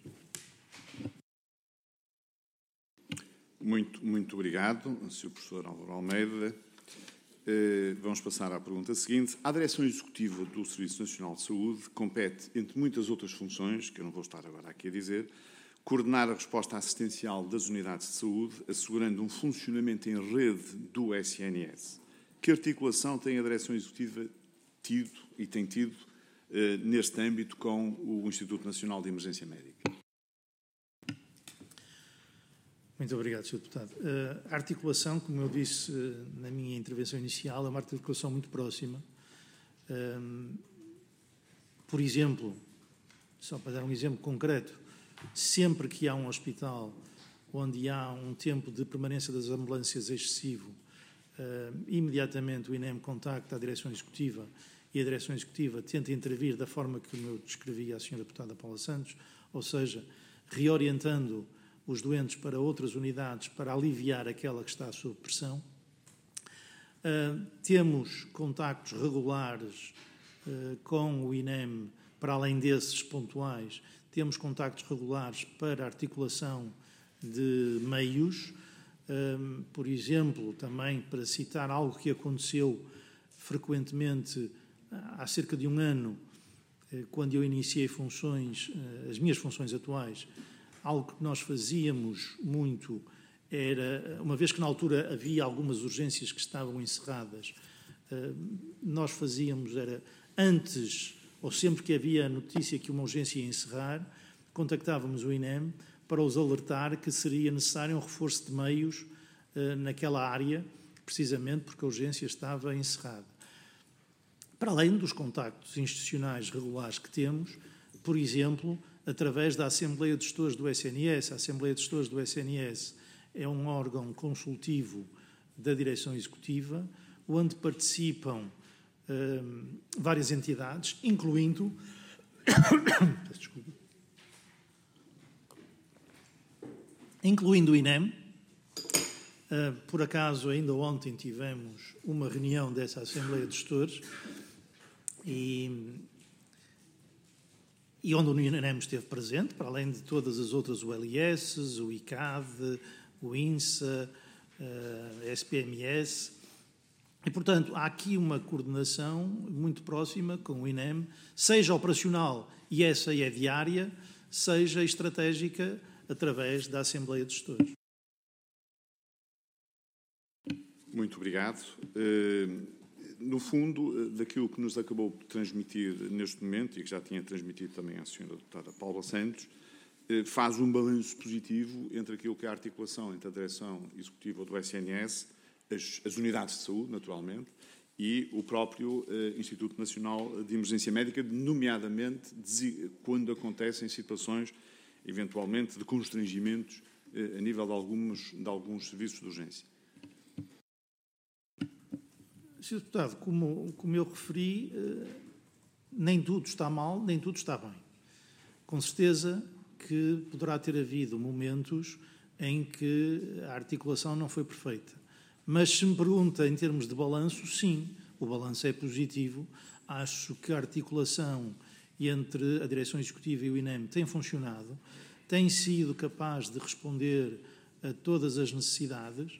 Muito obrigado, Sr. Professor Álvaro Almeida. Vamos passar à pergunta seguinte. À Direção Executiva do Serviço Nacional de Saúde compete, entre muitas outras funções, que eu não vou estar agora aqui a dizer, coordenar a resposta assistencial das unidades de saúde, assegurando um funcionamento em rede do SNS. Que articulação tem a Direção Executiva tido e tem tido neste âmbito com o Instituto Nacional de Emergência Médica? Muito obrigado, Sr. Deputado. A articulação, como eu disse na minha intervenção inicial, é uma articulação muito próxima. Por exemplo, só para dar um exemplo concreto, sempre que há um hospital onde há um tempo de permanência das ambulâncias excessivo, imediatamente o INEM contacta a Direção Executiva e a Direção Executiva tenta intervir da forma que eu descrevi à Sra. Deputada Paula Santos, ou seja, reorientando os doentes para outras unidades para aliviar aquela que está sob pressão. Temos contactos regulares com o INEM, para além desses pontuais, temos contactos regulares para articulação de meios. Por exemplo, também para citar algo que aconteceu frequentemente há cerca de um ano, quando eu iniciei funções, as minhas funções atuais, algo que nós fazíamos muito era, uma vez que na altura havia algumas urgências que estavam encerradas, nós fazíamos, era antes, ou sempre que havia a notícia que uma urgência ia encerrar, contactávamos o INEM para os alertar que seria necessário um reforço de meios naquela área, precisamente porque a urgência estava encerrada. Para além dos contactos institucionais regulares que temos, por exemplo, através da Assembleia de Gestores do SNS. A Assembleia de Gestores do SNS é um órgão consultivo da direção executiva, onde participam várias entidades, incluindo o INEM. Por acaso, ainda ontem tivemos uma reunião dessa Assembleia de Gestores e onde o INEM esteve presente, para além de todas as outras, o LIS, o ICAD, o INSA, a SPMS. E, portanto, há aqui uma coordenação muito próxima com o INEM, seja operacional, e essa é diária, seja estratégica, através da Assembleia de Gestores. Muito obrigado. No fundo, daquilo que nos acabou de transmitir neste momento, e que já tinha transmitido também à Sra. Deputada Paula Santos, faz um balanço positivo entre aquilo que é a articulação entre a direção executiva do SNS, as unidades de saúde, naturalmente, e o próprio Instituto Nacional de Emergência Médica, nomeadamente quando acontecem situações, eventualmente, de constrangimentos a nível de alguns serviços de urgência. Sr. Deputado, como eu referi, nem tudo está mal, nem tudo está bem. Com certeza que poderá ter havido momentos em que a articulação não foi perfeita. Mas se me pergunta em termos de balanço, sim, o balanço é positivo. Acho que a articulação entre a Direção Executiva e o INEM tem funcionado, tem sido capaz de responder a todas as necessidades,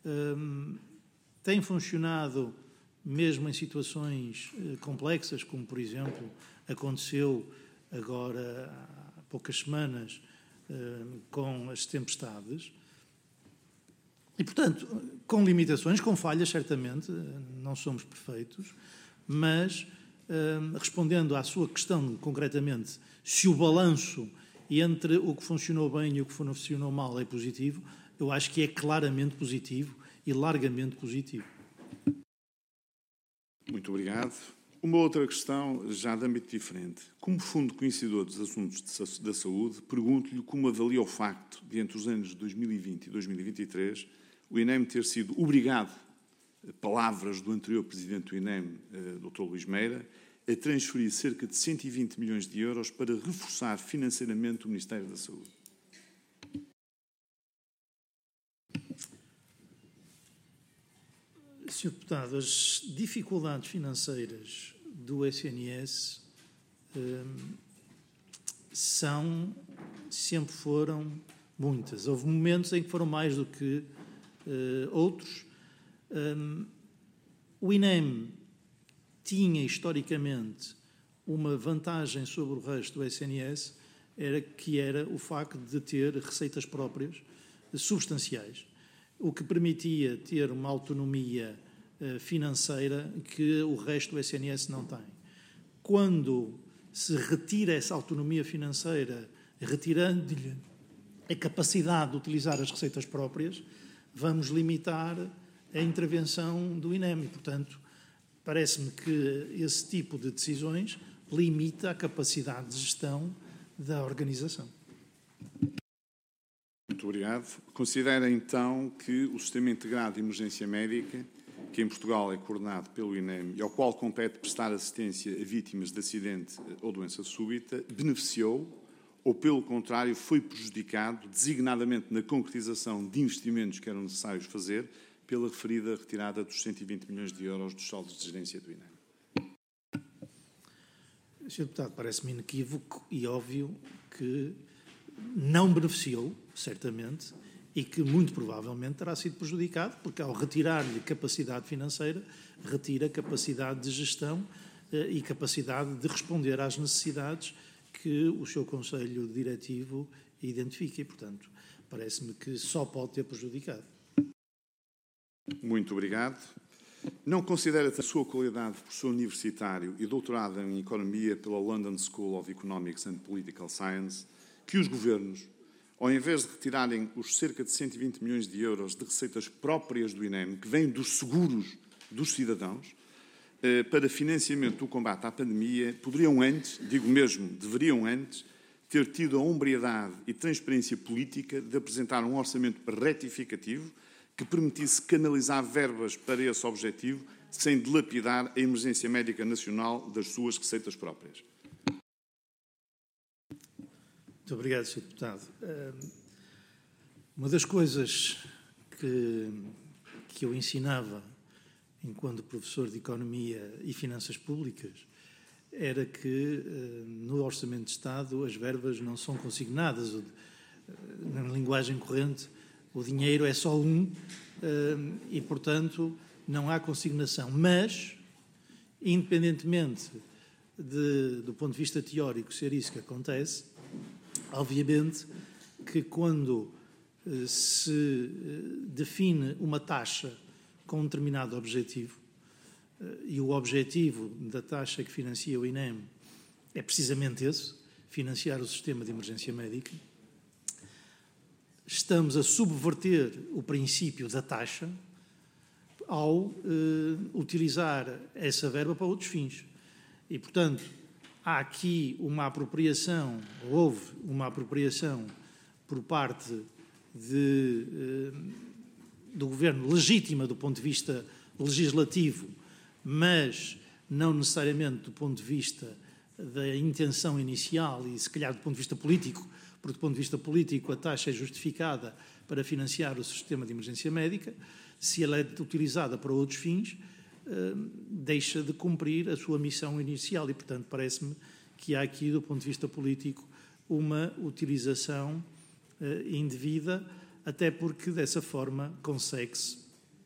tem funcionado mesmo em situações complexas, como, por exemplo, aconteceu agora há poucas semanas com as tempestades. E, portanto, com limitações, com falhas, certamente, não somos perfeitos, mas, respondendo à sua questão concretamente, se o balanço entre o que funcionou bem e o que funcionou mal é positivo, eu acho que é claramente positivo e largamente positivo. Muito obrigado. Uma outra questão, já de âmbito diferente. Como fundo conhecedor dos assuntos da saúde, pergunto-lhe como avalia o facto de, entre os anos de 2020 e 2023, o INEM ter sido obrigado, palavras do anterior presidente do INEM, Dr. Luís Meira, a transferir cerca de 120 milhões de euros para reforçar financeiramente o Ministério da Saúde. Sr. Deputado, as dificuldades financeiras do SNS sempre foram muitas. Houve momentos em que foram mais do que outros. O INEM tinha, historicamente, uma vantagem sobre o resto do SNS, que era o facto de ter receitas próprias substanciais, o que permitia ter uma autonomia financeira que o resto do SNS não tem. Quando se retira essa autonomia financeira, retirando-lhe a capacidade de utilizar as receitas próprias, vamos limitar a intervenção do INEM. E, portanto, parece-me que esse tipo de decisões limita a capacidade de gestão da organização. Muito obrigado. Considera, então, que o Sistema Integrado de Emergência Médica, que em Portugal é coordenado pelo INEM e ao qual compete prestar assistência a vítimas de acidente ou doença súbita, beneficiou ou, pelo contrário, foi prejudicado, designadamente na concretização de investimentos que eram necessários fazer, pela referida retirada dos 120 milhões de euros dos saldos de gerência do INEM? Sr. Deputado, parece-me inequívoco e óbvio que não beneficiou, certamente, e que muito provavelmente terá sido prejudicado, porque ao retirar-lhe capacidade financeira, retira capacidade de gestão e capacidade de responder às necessidades que o seu Conselho Diretivo identifica. E, portanto, parece-me que só pode ter prejudicado. Muito obrigado. Não considera a sua qualidade de professor universitário e doutorado em Economia pela London School of Economics and Political Science que os governos, ao invés de retirarem os cerca de 120 milhões de euros de receitas próprias do INEM, que vêm dos seguros dos cidadãos, para financiamento do combate à pandemia, poderiam antes, digo mesmo, deveriam antes, ter tido a hombridade e transparência política de apresentar um orçamento retificativo que permitisse canalizar verbas para esse objetivo sem dilapidar a emergência médica nacional das suas receitas próprias. Muito obrigado, Sr. Deputado. Uma das coisas que eu ensinava enquanto professor de Economia e Finanças Públicas era que no Orçamento de Estado as verbas não são consignadas. Na linguagem corrente, o dinheiro é só e, portanto, não há consignação. Mas, independentemente do ponto de vista teórico ser isso que acontece, obviamente que quando se define uma taxa com um determinado objetivo, e o objetivo da taxa que financia o INEM é precisamente esse, financiar o sistema de emergência médica, estamos a subverter o princípio da taxa ao utilizar essa verba para outros fins. E, portanto, há aqui uma apropriação, houve uma apropriação por parte do Governo legítima do ponto de vista legislativo, mas não necessariamente do ponto de vista da intenção inicial e, se calhar, do ponto de vista político, porque do ponto de vista político a taxa é justificada para financiar o sistema de emergência médica. Se ela é utilizada para outros fins, deixa de cumprir a sua missão inicial e, portanto, parece-me que há aqui, do ponto de vista político, uma utilização indevida, até porque, dessa forma, consegue-se.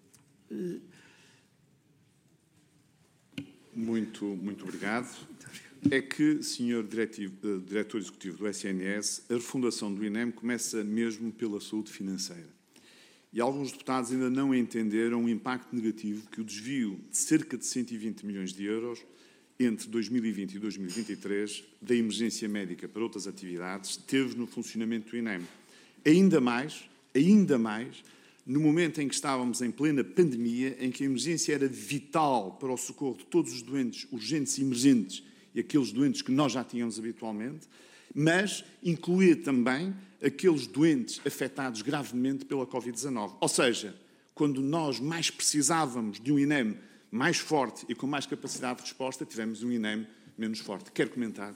Muito obrigado. É que, Sr. Diretor Executivo do SNS, a refundação do INEM começa mesmo pela saúde financeira. E alguns deputados ainda não entenderam o impacto negativo que o desvio de cerca de 120 milhões de euros entre 2020 e 2023 da emergência médica para outras atividades teve no funcionamento do INEM. Ainda mais, no momento em que estávamos em plena pandemia, em que a emergência era vital para o socorro de todos os doentes urgentes e emergentes e aqueles doentes que nós já tínhamos habitualmente, mas incluía também aqueles doentes afetados gravemente pela Covid-19. Ou seja, quando nós mais precisávamos de um INEM mais forte e com mais capacidade de resposta, tivemos um INEM menos forte. Quer comentar?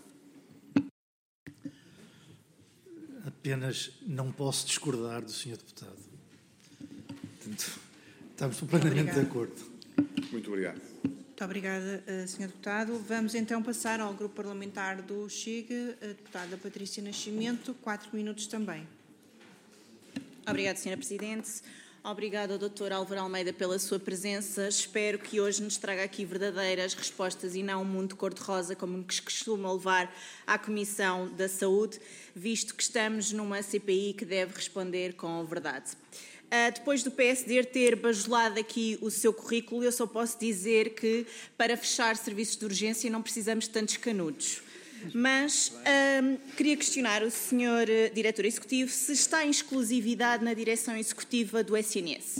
Apenas não posso discordar do Sr. Deputado. Portanto, estamos plenamente de acordo. Muito obrigado. Muito obrigada, Sr. Deputado. Vamos então passar ao Grupo Parlamentar do Chega, a deputada Patrícia Nascimento, 4 minutos também. Obrigada, Sra. Presidente. Obrigada ao Dr. Álvaro Almeida pela sua presença. Espero que hoje nos traga aqui verdadeiras respostas e não um mundo cor-de-rosa, como nos costuma levar à Comissão da Saúde, visto que estamos numa CPI que deve responder com a verdade. Depois do PSD ter bajulado aqui o seu currículo, eu só posso dizer que para fechar serviços de urgência não precisamos de tantos canudos. Mas queria questionar o Sr. Diretor Executivo se está em exclusividade na direção executiva do SNS.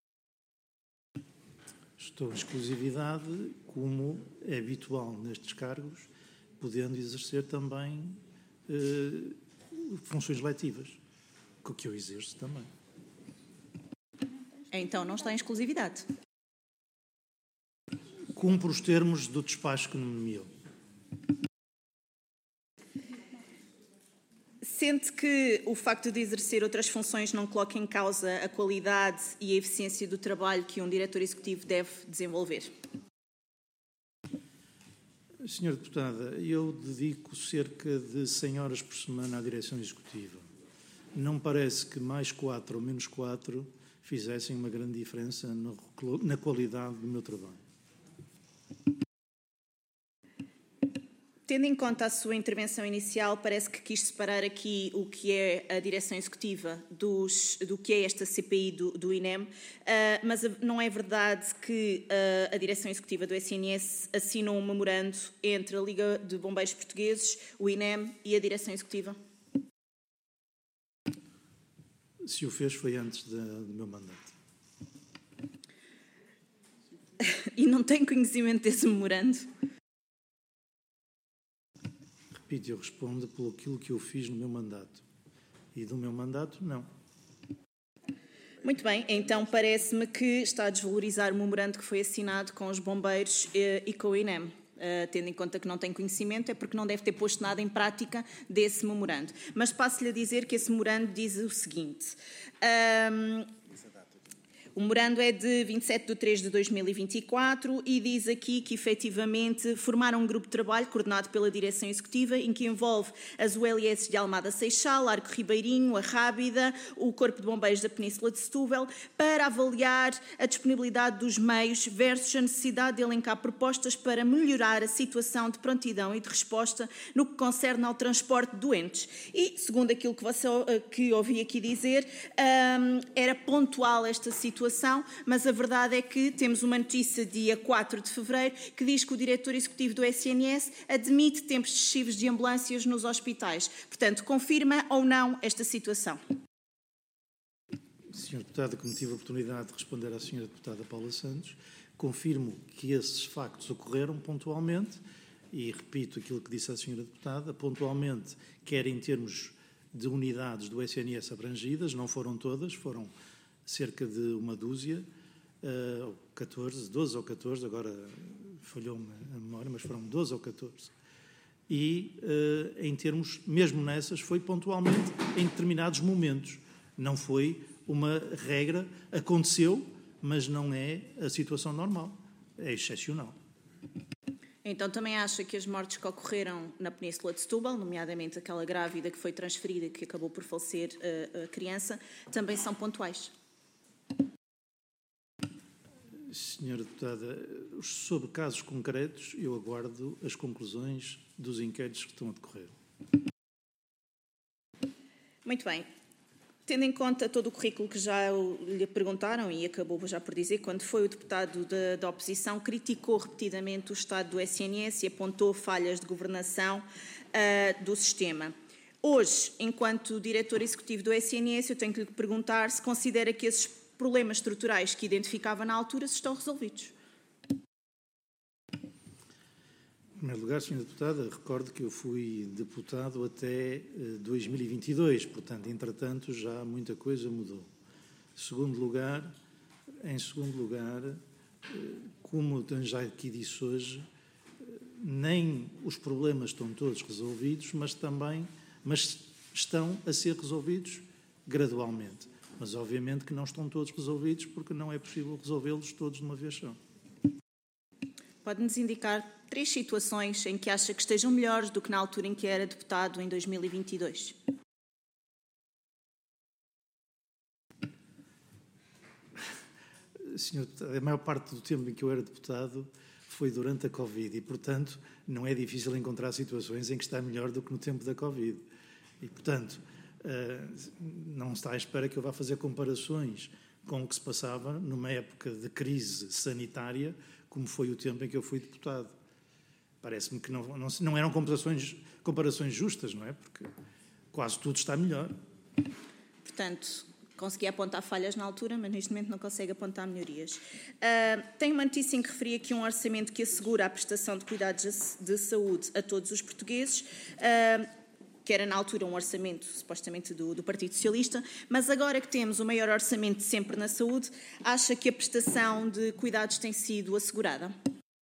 Estou em exclusividade, como é habitual nestes cargos, podendo exercer também funções letivas, que eu exerço também. Então não está em exclusividade. Cumpro os termos do despacho que me nomeou. Sente que o facto de exercer outras funções não coloca em causa a qualidade e a eficiência do trabalho que um diretor executivo deve desenvolver? Senhora Deputada, eu dedico cerca de 100 horas por semana à direção executiva. Não parece que mais 4 ou menos 4 fizessem uma grande diferença na qualidade do meu trabalho. Tendo em conta a sua intervenção inicial, parece que quis separar aqui o que é a direção executiva do que é esta CPI do INEM, mas não é verdade que a direção executiva do SNS assinou um memorando entre a Liga de Bombeiros Portugueses, o INEM e a direção executiva? Se o fez, foi antes do meu mandato. E não tem conhecimento desse memorando? repito, eu respondo pelo aquilo que eu fiz no meu mandato. E do meu mandato, não. Muito bem, então parece-me que está a desvalorizar o memorando que foi assinado com os bombeiros e com o INEM. Tendo em conta que não tem conhecimento, é porque não deve ter posto nada em prática desse memorando. Mas passo-lhe a dizer que esse memorando diz o seguinte... O memorando é de 27 de 3 de 2024 e diz aqui que, efetivamente, formaram um grupo de trabalho coordenado pela Direção Executiva, em que envolve as ULS de Almada Seixal, Arco Ribeirinho, a Rábida, o Corpo de Bombeiros da Península de Setúbal, para avaliar a disponibilidade dos meios versus a necessidade de elencar propostas para melhorar a situação de prontidão e de resposta no que concerne ao transporte de doentes. E, segundo aquilo que ouvi aqui dizer, era pontual esta situação, mas a verdade é que temos uma notícia dia 4 de fevereiro que diz que o diretor executivo do SNS admite tempos excessivos de ambulâncias nos hospitais. Portanto, confirma ou não esta situação? Sra. Deputada, como tive a oportunidade de responder à Sra. Deputada Paula Santos, confirmo que esses factos ocorreram pontualmente e repito aquilo que disse a Sra. Deputada, pontualmente, quer em termos de unidades do SNS abrangidas, não foram todas, foram cerca de uma dúzia, 12 ou 14, agora falhou-me a memória, mas foram 12 ou 14. E, em termos, mesmo nessas, foi pontualmente em determinados momentos. Não foi uma regra, aconteceu, mas não é a situação normal, é excepcional. Então também acha que as mortes que ocorreram na Península de Setúbal, nomeadamente aquela grávida que foi transferida e que acabou por falecer a criança, também são pontuais? Senhora Deputada, sobre casos concretos, eu aguardo as conclusões dos inquéritos que estão a decorrer. Muito bem. Tendo em conta todo o currículo que já lhe perguntaram, e acabou já por dizer, quando foi o deputado da oposição, criticou repetidamente o estado do SNS e apontou falhas de governação do sistema. Hoje, enquanto diretor executivo do SNS, eu tenho que lhe perguntar se considera que esses problemas estruturais que identificava na altura se estão resolvidos. Em primeiro lugar, Sra. Deputada, recordo que eu fui deputado até 2022, portanto, entretanto, já muita coisa mudou. Em segundo lugar, como já aqui disse hoje, nem os problemas estão todos resolvidos, mas estão a ser resolvidos gradualmente. Mas, obviamente, que não estão todos resolvidos porque não é possível resolvê-los todos de uma vez só. Pode-nos indicar 3 situações em que acha que estejam melhores do que na altura em que era deputado, em 2022? Senhor, a maior parte do tempo em que eu era deputado foi durante a Covid e, portanto, não é difícil encontrar situações em que está melhor do que no tempo da Covid. E, portanto, não está à espera que eu vá fazer comparações com o que se passava numa época de crise sanitária, como foi o tempo em que eu fui deputado. Parece-me que não eram comparações justas, não é? Porque quase tudo está melhor. Portanto, conseguia apontar falhas na altura, mas neste momento não consegue apontar melhorias. Tem uma notícia em que referia aqui um orçamento que assegura a prestação de cuidados de saúde a todos os portugueses, que era na altura um orçamento supostamente do Partido Socialista, mas agora que temos o maior orçamento de sempre na saúde, acha que a prestação de cuidados tem sido assegurada?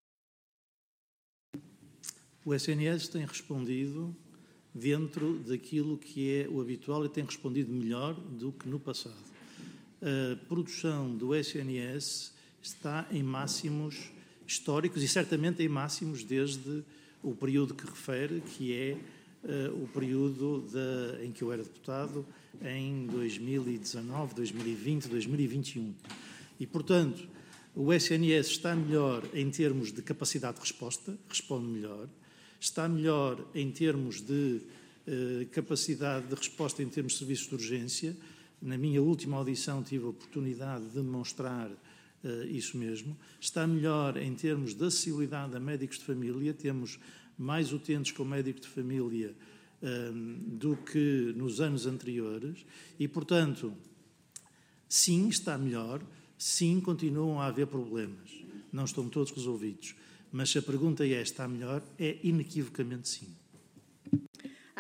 O SNS tem respondido dentro daquilo que é o habitual e tem respondido melhor do que no passado. A produção do SNS está em máximos históricos e certamente em máximos desde o período que refere, que é o período em que eu era deputado, em 2019, 2020, 2021. E, portanto, o SNS está melhor em termos de capacidade de resposta, responde melhor, está melhor em termos de capacidade de resposta em termos de serviços de urgência. Na minha última audição tive a oportunidade de demonstrar isso mesmo. Está melhor em termos de acessibilidade a médicos de família, temos mais utentes com médico de família do que nos anos anteriores e, portanto, sim, está melhor, sim, continuam a haver problemas, não estão todos resolvidos, mas se a pergunta é está melhor, é inequivocamente sim.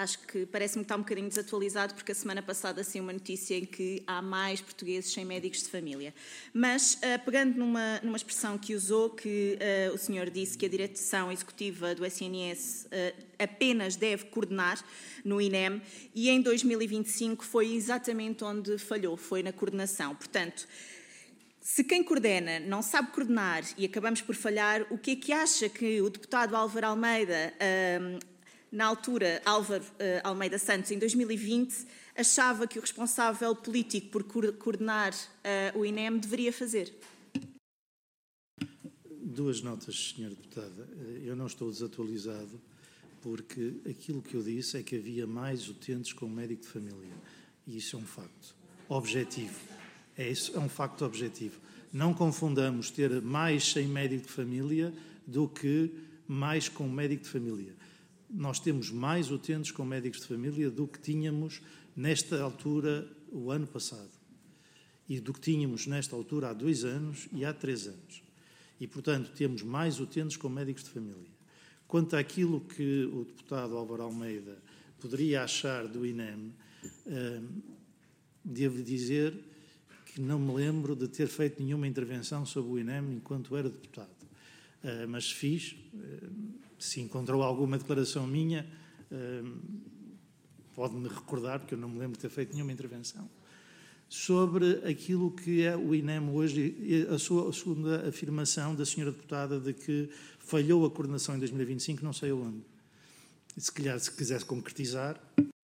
acho que parece-me que está um bocadinho desatualizado, porque a semana passada saiu uma notícia em que há mais portugueses sem médicos de família. Mas, pegando numa expressão que usou, que o senhor disse que a direção executiva do SNS apenas deve coordenar no INEM, e em 2025 foi exatamente onde falhou, foi na coordenação. Portanto, se quem coordena não sabe coordenar e acabamos por falhar, o que é que acha que o deputado Álvaro Almeida, na altura, Álvaro Almeida Santos, em 2020, achava que o responsável político por coordenar o INEM deveria fazer? Duas notas, Sra. Deputada. Eu não estou desatualizado, porque aquilo que eu disse é que havia mais utentes com médico de família. E isso é um facto objetivo. É um facto objetivo. Não confundamos ter mais sem médico de família do que mais com médico de família. Nós temos mais utentes com médicos de família do que tínhamos nesta altura o ano passado. E do que tínhamos nesta altura há 2 anos e há 3 anos. E, portanto, temos mais utentes com médicos de família. Quanto àquilo que o deputado Álvaro Almeida poderia achar do INEM, devo dizer que não me lembro de ter feito nenhuma intervenção sobre o INEM enquanto era deputado. Mas fiz, se encontrou alguma declaração minha, pode-me recordar, porque eu não me lembro de ter feito nenhuma intervenção. Sobre aquilo que é o INEM hoje, a segunda afirmação da senhora deputada de que falhou a coordenação em 2025, não sei aonde. Se calhar, se quisesse concretizar...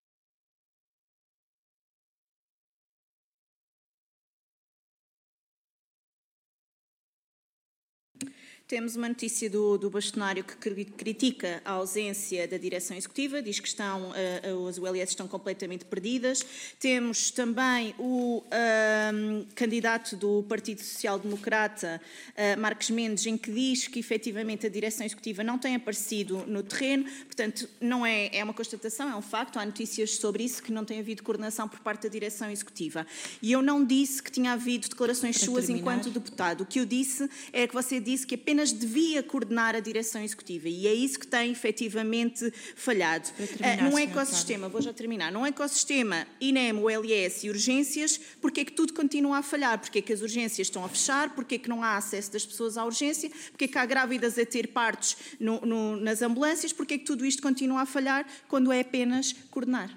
Temos uma notícia do bastonário que critica a ausência da direção executiva, diz que as ULS estão completamente perdidas. Temos também o candidato do Partido Social Democrata, Marques Mendes, em que diz que efetivamente a direção executiva não tem aparecido no terreno. Portanto, não é uma constatação, é um facto. Há notícias sobre isso, que não tem havido coordenação por parte da direção executiva. E eu não disse que tinha havido declarações suas enquanto deputado. O que eu disse é que você disse que apenas devia coordenar a direção executiva, e é isso que tem efetivamente falhado. Num ecossistema, vou já terminar, num ecossistema INEM, OLS e urgências, porque é que tudo continua a falhar? Porque é que as urgências estão a fechar? Porque é que não há acesso das pessoas à urgência? Porque é que há grávidas a ter partos nas ambulâncias? Porque é que tudo isto continua a falhar quando é apenas coordenar?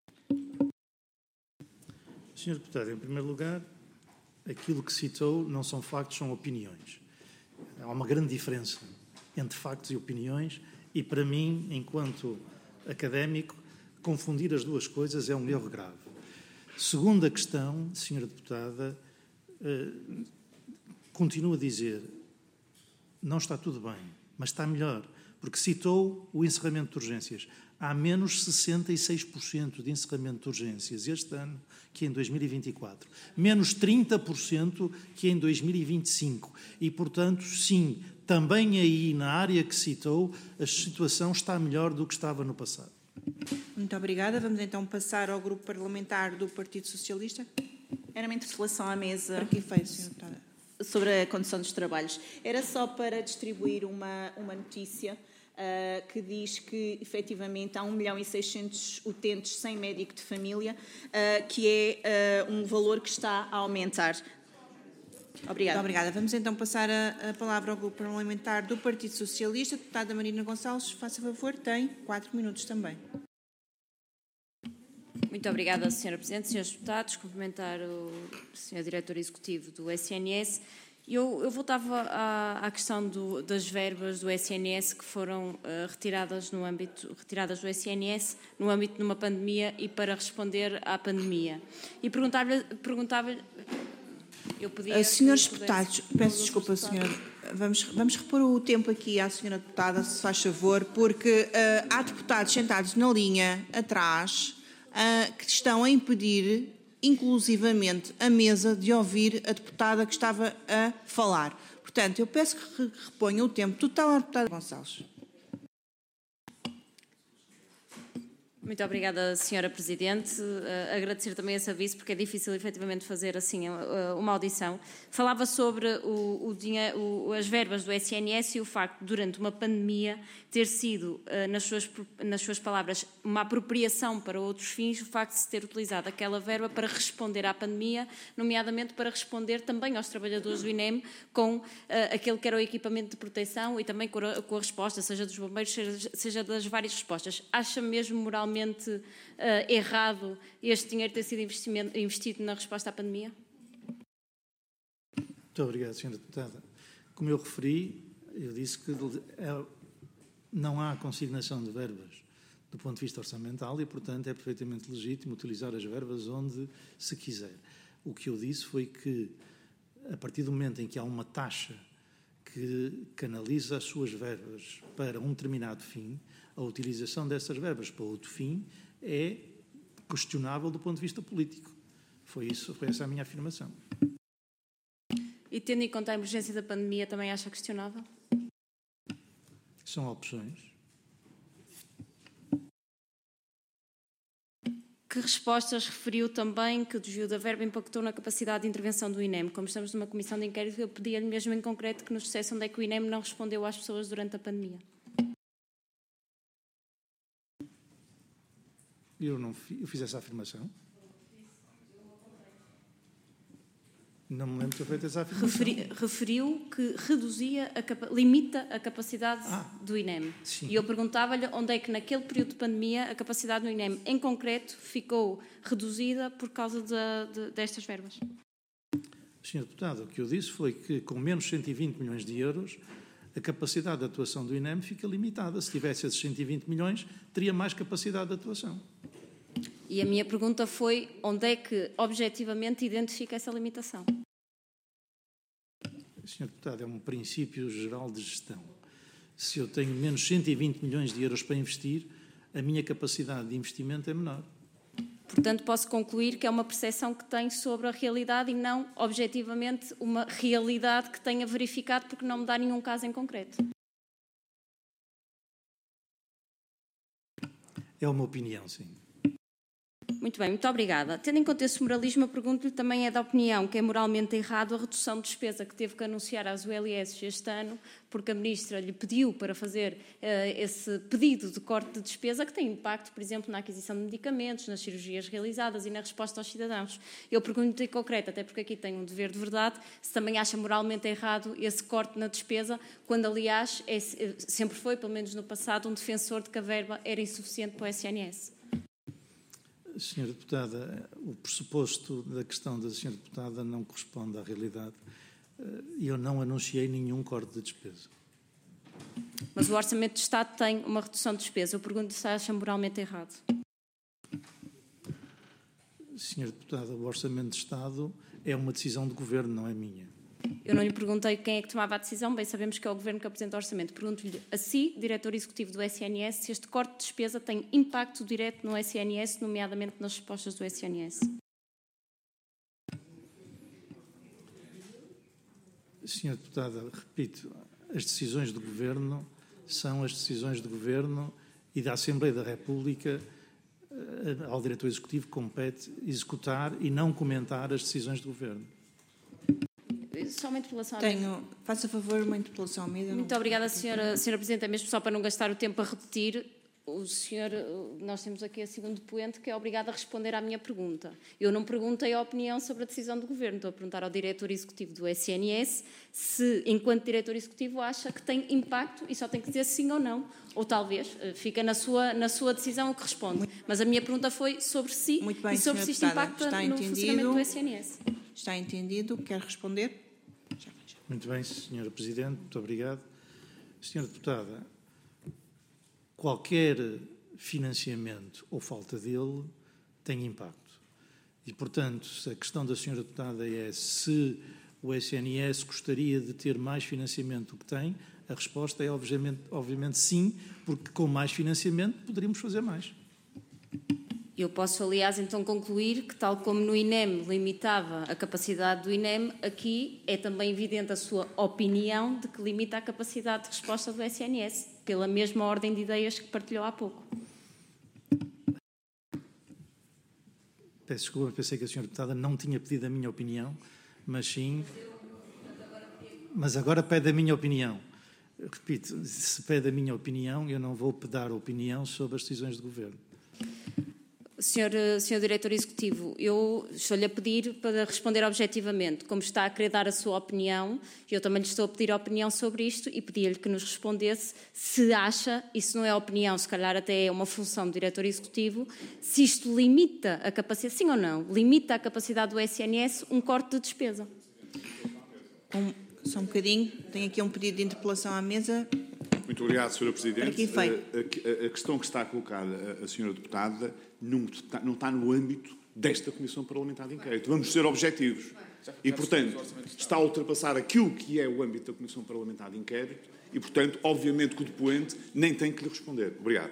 Sr. Deputado, em primeiro lugar, aquilo que citou não são factos, são opiniões. Há uma grande diferença entre factos e opiniões e, para mim, enquanto académico, confundir as duas coisas é um erro grave. Segunda questão, Sra. Deputada, continuo a dizer, não está tudo bem, mas está melhor, porque citou o encerramento de urgências. Há menos 66% de encerramento de urgências este ano que em 2024. Menos 30% que em 2025. E, portanto, sim, também aí na área que citou, a situação está melhor do que estava no passado. Muito obrigada. Vamos então passar ao grupo parlamentar do Partido Socialista. Era uma interpelação à mesa. Para que efeito, Sra. Deputada? Sobre a condução dos trabalhos. Era só para distribuir uma notícia que diz que, efetivamente, há 1.600.000 utentes sem médico de família, que é um valor que está a aumentar. Obrigada. Muito obrigada. Vamos então passar a palavra ao grupo parlamentar do Partido Socialista. Deputada Marina Gonçalves, faça favor, tem 4 minutos também. Muito obrigada, Sra. Presidente. Senhores deputados, cumprimentar o Sr. Diretor Executivo do SNS. Eu voltava à questão das verbas do SNS que foram retiradas do SNS no âmbito de uma pandemia e para responder à pandemia. E perguntava-lhe eu podia... Senhores deputados, peço desculpa, senhor. Vamos repor o tempo aqui à senhora deputada, se faz favor, porque há deputados sentados na linha atrás que estão a impedir inclusivamente a mesa de ouvir a deputada que estava a falar. Portanto, eu peço que reponha o tempo total à deputada Gonçalves. Muito obrigada, Sra. Presidente. Agradecer também esse aviso, porque é difícil efetivamente fazer assim uma audição. Falava sobre as verbas do SNS e o facto de, durante uma pandemia, ter sido, nas suas palavras, uma apropriação para outros fins, o facto de se ter utilizado aquela verba para responder à pandemia, nomeadamente para responder também aos trabalhadores do INEM com aquele que era o equipamento de proteção e também com a resposta, seja dos bombeiros, seja das várias respostas. Acha mesmo moralmente errado este dinheiro ter sido investido na resposta à pandemia? Muito obrigado, Sra. Deputada. Como eu referi, eu disse que não há consignação de verbas do ponto de vista orçamental e, portanto, é perfeitamente legítimo utilizar as verbas onde se quiser. O que eu disse foi que, a partir do momento em que há uma taxa que canaliza as suas verbas para um determinado fim, a utilização dessas verbas para outro fim é questionável do ponto de vista político. Foi essa a minha afirmação. E tendo em conta a emergência da pandemia, também acha questionável? São opções. Que respostas referiu também que o desvio da verba impactou na capacidade de intervenção do INEM? Como estamos numa comissão de inquérito, eu pedia-lhe mesmo em concreto que nos dissesse onde é que o INEM não respondeu às pessoas durante a pandemia. Eu fiz essa afirmação? Não me lembro de ter feito essa afirmação. Referiu que limita a capacidade do INEM. Sim. E eu perguntava-lhe onde é que, naquele período de pandemia, a capacidade do INEM, em concreto, ficou reduzida por causa destas verbas. Sr. Deputado, o que eu disse foi que, com menos 120 milhões de euros, a capacidade de atuação do INEM fica limitada. Se tivesse esses 120 milhões, teria mais capacidade de atuação. E a minha pergunta foi onde é que, objetivamente, identifica essa limitação? Sr. Deputado, é um princípio geral de gestão. Se eu tenho menos 120 milhões de euros para investir, a minha capacidade de investimento é menor. Portanto, posso concluir que é uma percepção que tem sobre a realidade e não, objetivamente, uma realidade que tenha verificado, porque não me dá nenhum caso em concreto. É uma opinião, sim. Muito bem, muito obrigada. Tendo em conta esse moralismo, eu pergunto-lhe também é da opinião que é moralmente errado a redução de despesa que teve que anunciar às ULS este ano, porque a Ministra lhe pediu para fazer esse pedido de corte de despesa que tem impacto, por exemplo, na aquisição de medicamentos, nas cirurgias realizadas e na resposta aos cidadãos. Eu pergunto em concreto, até porque aqui tem um dever de verdade, se também acha moralmente errado esse corte na despesa, quando, aliás, sempre foi, pelo menos no passado, um defensor de que a verba era insuficiente para o SNS. Sra. Deputada, o pressuposto da questão da Sra. Deputada não corresponde à realidade. Eu não anunciei nenhum corte de despesa. Mas o Orçamento de Estado tem uma redução de despesa. Eu pergunto se acha moralmente errado. Sra. Deputada, o Orçamento de Estado é uma decisão do Governo, não é minha. Eu não lhe perguntei quem é que tomava a decisão, bem sabemos que é o Governo que apresenta o orçamento. Pergunto-lhe a si, diretor executivo do SNS, se este corte de despesa tem impacto direto no SNS, nomeadamente nas respostas do SNS. Sra. Deputada, repito, as decisões do Governo são as decisões do Governo e da Assembleia da República. Ao diretor executivo compete executar e não comentar as decisões do Governo. Só uma interpelação à mesa. Faça favor, uma interpelação à mesa. Muito obrigada, Sra. Presidente. É mesmo só para não gastar o tempo a repetir. Nós temos aqui a segunda depoente que é obrigada a responder à minha pergunta. Eu não perguntei a opinião sobre a decisão do Governo. Estou a perguntar ao diretor executivo do SNS se, enquanto diretor executivo, acha que tem impacto e só tem que dizer sim ou não. Ou talvez, fica na sua decisão o que responde. Mas a minha pergunta foi sobre si e sobre se isto impacta no funcionamento do SNS. Está entendido. Quer responder? Muito bem, Sra. Presidente. Muito obrigado. Sra. Deputada, qualquer financiamento ou falta dele tem impacto. E, portanto, se a questão da Sra. Deputada é se o SNS gostaria de ter mais financiamento do que tem, a resposta é obviamente sim, porque com mais financiamento poderíamos fazer mais. Eu posso, aliás, então concluir que, tal como no INEM limitava a capacidade do INEM, aqui é também evidente a sua opinião de que limita a capacidade de resposta do SNS, pela mesma ordem de ideias que partilhou há pouco. Peço desculpa, pensei que a senhora deputada não tinha pedido a minha opinião, mas sim... Mas agora pede a minha opinião. Repito, se pede a minha opinião, eu não vou dar opinião sobre as decisões do Governo. Senhor Diretor Executivo, eu estou-lhe a pedir para responder objetivamente. Como está a querer dar a sua opinião, eu também lhe estou a pedir a opinião sobre isto e pedia-lhe que nos respondesse se acha, e se não é opinião, se calhar até é uma função do Diretor Executivo, se isto limita a capacidade, sim ou não, limita a capacidade do SNS um corte de despesa. Só um bocadinho, tenho aqui um pedido de interpelação à mesa. Muito obrigado, Sra. Presidente. Para a questão que está a colocar a Sra. Deputada não está no âmbito desta Comissão Parlamentar de Inquérito. Vamos ser objetivos. E, portanto, está a ultrapassar aquilo que é o âmbito da Comissão Parlamentar de Inquérito e, portanto, obviamente que o depoente nem tem que lhe responder. Obrigado.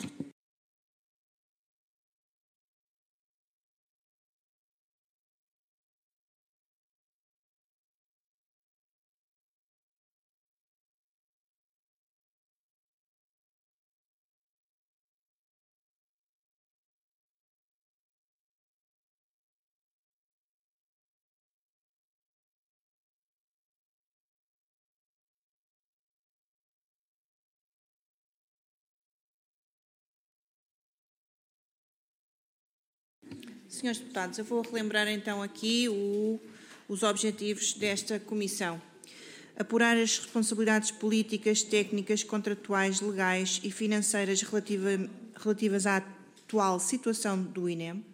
Senhores deputados, eu vou relembrar então aqui os objetivos desta comissão. Apurar as responsabilidades políticas, técnicas, contratuais, legais e financeiras relativas à atual situação do INEM.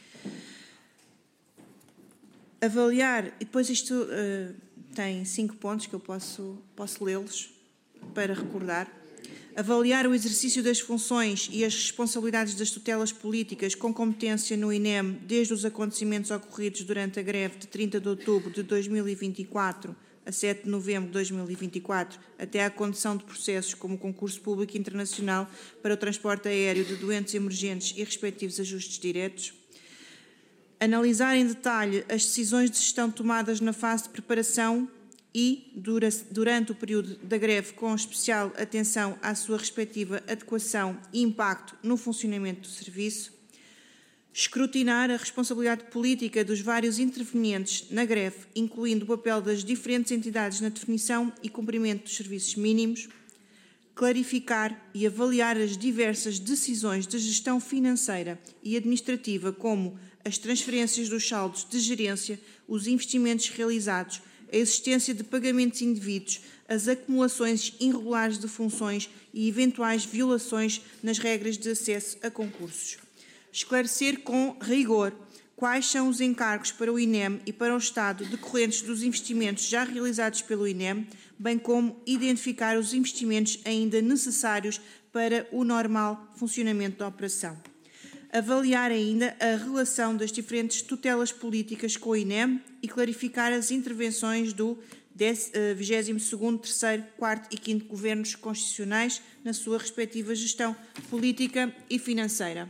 Avaliar, e depois isto tem 5 pontos que eu posso lê-los para recordar. Avaliar o exercício das funções e as responsabilidades das tutelas políticas com competência no INEM desde os acontecimentos ocorridos durante a greve de 30 de outubro de 2024 a 7 de novembro de 2024, até à condução de processos como o concurso público internacional para o transporte aéreo de doentes emergentes e respectivos ajustes diretos. Analisar em detalhe as decisões de gestão tomadas na fase de preparação e durante o período da greve, com especial atenção à sua respectiva adequação e impacto no funcionamento do serviço. Escrutinar a responsabilidade política dos vários intervenientes na greve, incluindo o papel das diferentes entidades na definição e cumprimento dos serviços mínimos. Clarificar e avaliar as diversas decisões de gestão financeira e administrativa, como as transferências dos saldos de gerência, os investimentos realizados, a existência de pagamentos indevidos, as acumulações irregulares de funções e eventuais violações nas regras de acesso a concursos. Esclarecer com rigor quais são os encargos para o INEM e para o Estado decorrentes dos investimentos já realizados pelo INEM, bem como identificar os investimentos ainda necessários para o normal funcionamento da operação. Avaliar ainda a relação das diferentes tutelas políticas com o INEM e clarificar as intervenções do 22º, 3º, 4º e 5º Governos Constitucionais na sua respectiva gestão política e financeira.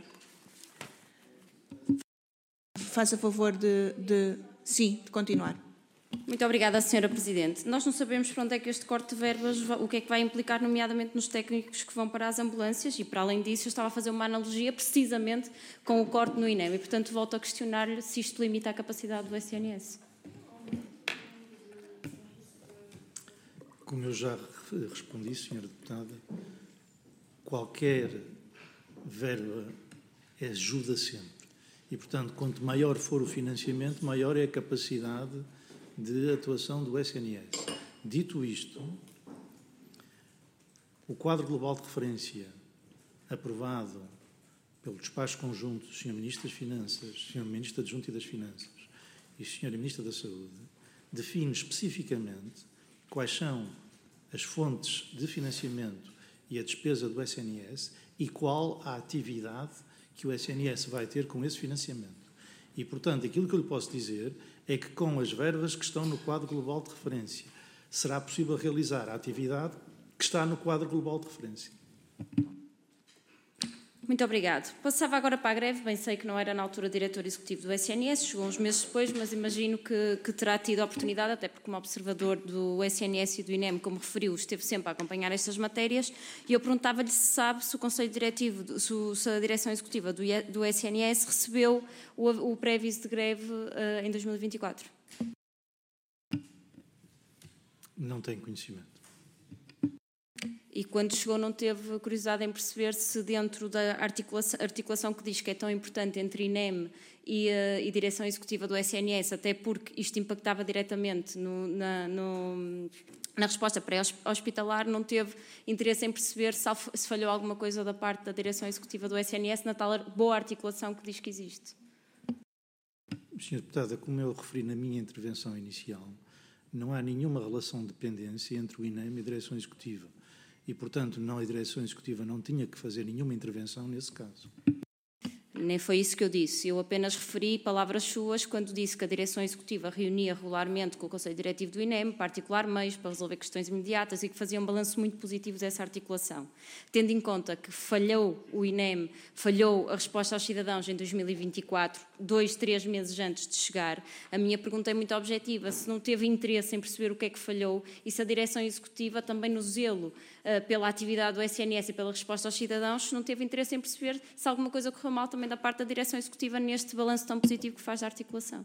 Faça favor de continuar. Muito obrigada, Sra. Presidente. Nós não sabemos para onde é que este corte de verbas, o que é que vai implicar, nomeadamente nos técnicos que vão para as ambulâncias, e para além disso eu estava a fazer uma analogia precisamente com o corte no INEM e, portanto, volto a questionar-lhe se isto limita a capacidade do SNS. Como eu já respondi, Sra. Deputada, qualquer verba ajuda sempre. E, portanto, quanto maior for o financiamento, maior é a capacidade de atuação do SNS. Dito isto, o quadro global de referência aprovado pelo despacho conjunto do Sr. Ministro das Finanças, Sr. Ministro Adjunto das Finanças e Sra. Ministra da Saúde define especificamente quais são as fontes de financiamento e a despesa do SNS e qual a atividade que o SNS vai ter com esse financiamento. E, portanto, aquilo que eu lhe posso dizer é que com as verbas que estão no quadro global de referência será possível realizar a atividade que está no quadro global de referência. Muito obrigado. Passava agora para a greve. Bem, sei que não era na altura diretor executivo do SNS, chegou uns meses depois, mas imagino que terá tido a oportunidade, até porque como observador do SNS e do INEM, como referiu, esteve sempre a acompanhar estas matérias, e eu perguntava-lhe se sabe se o Conselho Diretivo, se a Direção Executiva do SNS recebeu o pré-aviso de greve em 2024. Não tenho conhecimento. E quando chegou não teve curiosidade em perceber se dentro da articulação que diz que é tão importante entre INEM e Direção Executiva do SNS, até porque isto impactava diretamente na resposta pré-hospitalar, não teve interesse em perceber se falhou alguma coisa da parte da Direção Executiva do SNS na tal boa articulação que diz que existe. Sr. Deputada, como eu referi na minha intervenção inicial, não há nenhuma relação de dependência entre o INEM e a Direção Executiva. E, portanto, a Direção Executiva não tinha que fazer nenhuma intervenção nesse caso. Nem foi isso que eu disse. Eu apenas referi palavras suas quando disse que a Direção Executiva reunia regularmente com o Conselho Diretivo do INEM, para articular meios para resolver questões imediatas e que fazia um balanço muito positivo dessa articulação. Tendo em conta que falhou o INEM, falhou a resposta aos cidadãos em 2024, 2-3 meses antes de chegar, a minha pergunta é muito objetiva. Se não teve interesse em perceber o que é que falhou e se a Direção Executiva, também no zelo pela atividade do SNS e pela resposta aos cidadãos, se não teve interesse em perceber se alguma coisa correu mal também da parte da Direção Executiva neste balanço tão positivo que faz da articulação.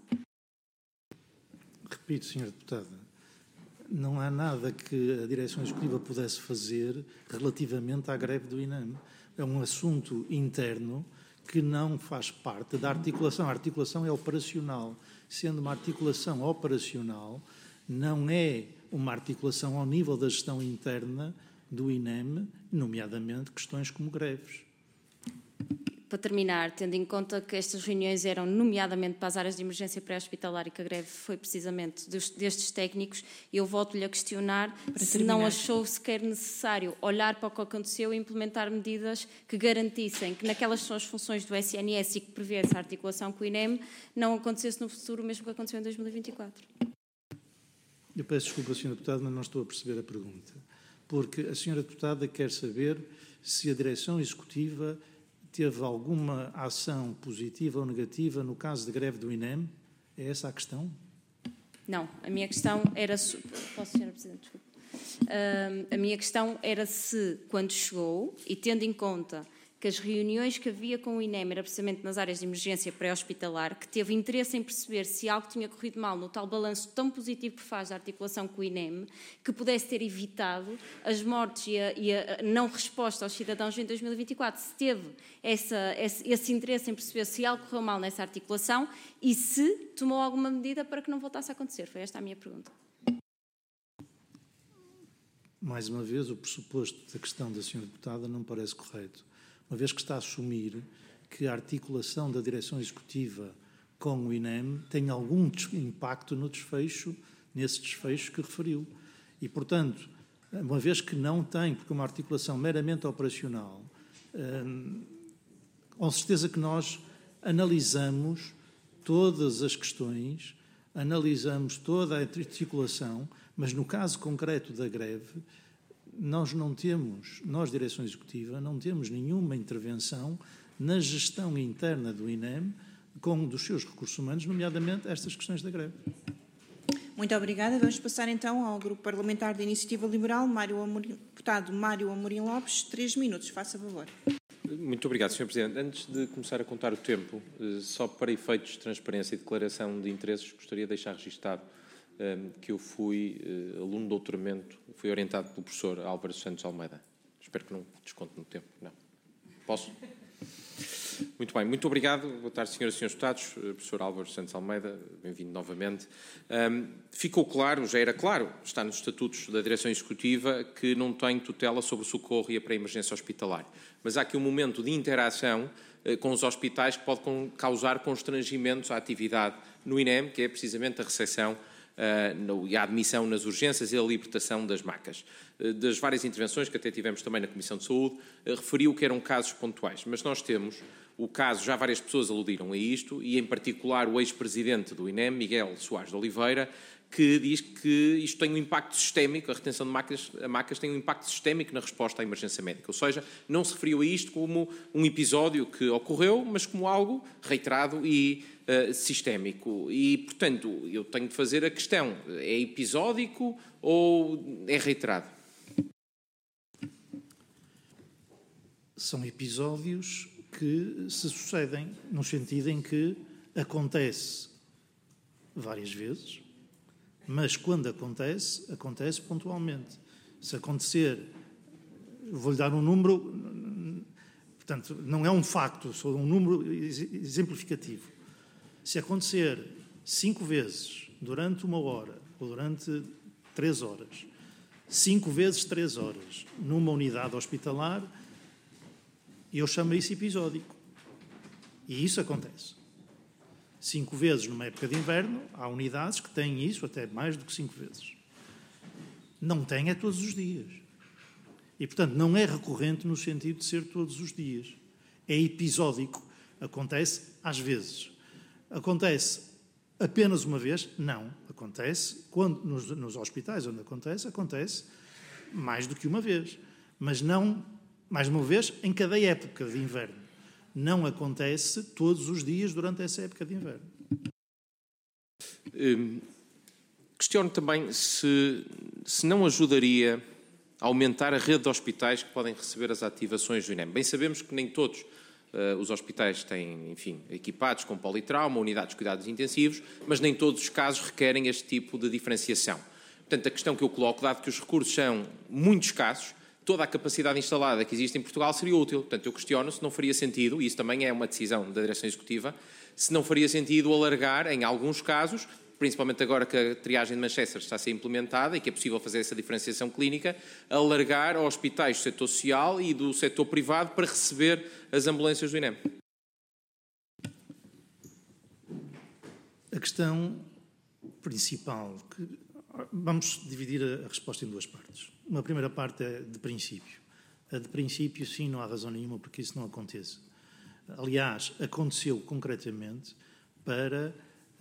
Repito, Sra. Deputada, não há nada que a Direção Executiva pudesse fazer relativamente à greve do INEM. É um assunto interno que não faz parte da articulação. A articulação é operacional. Sendo uma articulação operacional, não é uma articulação ao nível da gestão interna do INEM, nomeadamente questões como greves. Para terminar, tendo em conta que estas reuniões eram nomeadamente para as áreas de emergência pré-hospitalar e que a greve foi precisamente destes técnicos, eu volto-lhe a questionar se não achou sequer necessário olhar para o que aconteceu e implementar medidas que garantissem que naquelas são as funções do SNS e que prevê essa articulação com o INEM, não acontecesse no futuro o mesmo que aconteceu em 2024. Eu peço desculpa, Sra. Deputada, mas não estou a perceber a pergunta. Porque a Sra. Deputada quer saber se a Direção Executiva teve alguma ação positiva ou negativa no caso de greve do INEM? É essa a questão? Não, a minha questão era... Posso, Sra. Presidente? Desculpe. A minha questão era se, quando chegou, e tendo em conta que as reuniões que havia com o INEM era precisamente nas áreas de emergência pré-hospitalar, que teve interesse em perceber se algo tinha corrido mal no tal balanço tão positivo que faz da articulação com o INEM, que pudesse ter evitado as mortes e a não resposta aos cidadãos em 2024. Se teve esse interesse em perceber se algo correu mal nessa articulação e se tomou alguma medida para que não voltasse a acontecer. Foi esta a minha pergunta. Mais uma vez, o pressuposto da questão da Sra. Deputada não parece correto, uma vez que está a assumir que a articulação da Direção Executiva com o INEM tem algum impacto no desfecho, nesse desfecho que referiu. E, portanto, uma vez que não tem, porque é uma articulação meramente operacional, com certeza que nós analisamos todas as questões, analisamos toda a articulação, mas no caso concreto da greve, nós, Direção Executiva, não temos nenhuma intervenção na gestão interna do INEM dos seus recursos humanos, nomeadamente estas questões da greve. Muito obrigada. Vamos passar então ao Grupo Parlamentar da Iniciativa Liberal, deputado Mário Amorim Lopes. 3 minutos, faça favor. Muito obrigado, Sr. Presidente. Antes de começar a contar o tempo, só para efeitos de transparência e declaração de interesses, gostaria de deixar registado que eu fui aluno de doutoramento, fui orientado pelo professor Álvaro Santos Almeida. Espero que não desconte no tempo. Não. Posso? Muito bem, muito obrigado. Boa tarde, senhoras e senhores deputados. Professor Álvaro Santos Almeida, bem-vindo novamente. Ficou claro, já era claro, está nos estatutos da Direção Executiva, que não tem tutela sobre o socorro e a pré-emergência hospitalar. Mas há aqui um momento de interação com os hospitais que pode causar constrangimentos à atividade no INEM, que é precisamente a recepção e a admissão nas urgências e a libertação das macas. Das várias intervenções que até tivemos também na Comissão de Saúde, referiu que eram casos pontuais, mas nós temos o caso, já várias pessoas aludiram a isto, e em particular o ex-presidente do INEM, Miguel Soares de Oliveira, que diz que isto tem um impacto sistémico, a retenção de macas tem um impacto sistémico na resposta à emergência médica. Ou seja, não se referiu a isto como um episódio que ocorreu, mas como algo reiterado e sistémico. E, portanto, eu tenho de fazer a questão, é episódico ou é reiterado? São episódios que se sucedem, no sentido em que acontece várias vezes, mas quando acontece, acontece pontualmente. Se acontecer, vou-lhe dar um número, portanto, não é um facto, só um número exemplificativo. Se acontecer 5 vezes durante 1 hora ou durante 3 horas, 5 vezes 3 horas numa unidade hospitalar, eu chamo isso episódico. E isso acontece. 5 vezes numa época de inverno, há unidades que têm isso até mais do que 5 vezes. Não tem é todos os dias. E, portanto, não é recorrente no sentido de ser todos os dias. É episódico. Acontece às vezes. Acontece apenas uma vez? Não. Acontece, quando, nos hospitais onde acontece mais do que uma vez. Mas não, mais uma vez, em cada época de inverno. Não acontece todos os dias durante essa época de inverno. Questiono também se não ajudaria a aumentar a rede de hospitais que podem receber as ativações do INEM. Bem sabemos que nem todos os hospitais têm, enfim, equipados com politrauma, unidades de cuidados intensivos, mas nem todos os casos requerem este tipo de diferenciação. Portanto, a questão que eu coloco, dado que os recursos são muito escassos, toda a capacidade instalada que existe em Portugal seria útil. Portanto, eu questiono se não faria sentido, e isso também é uma decisão da Direção Executiva, se não faria sentido alargar, em alguns casos, principalmente agora que a triagem de Manchester está a ser implementada e que é possível fazer essa diferenciação clínica, alargar a hospitais do setor social e do setor privado para receber as ambulâncias do INEM. A questão principal, vamos dividir a resposta em 2 partes. Uma primeira parte é de princípio. A de princípio, sim, não há razão nenhuma porque isso não aconteça. Aliás, aconteceu concretamente para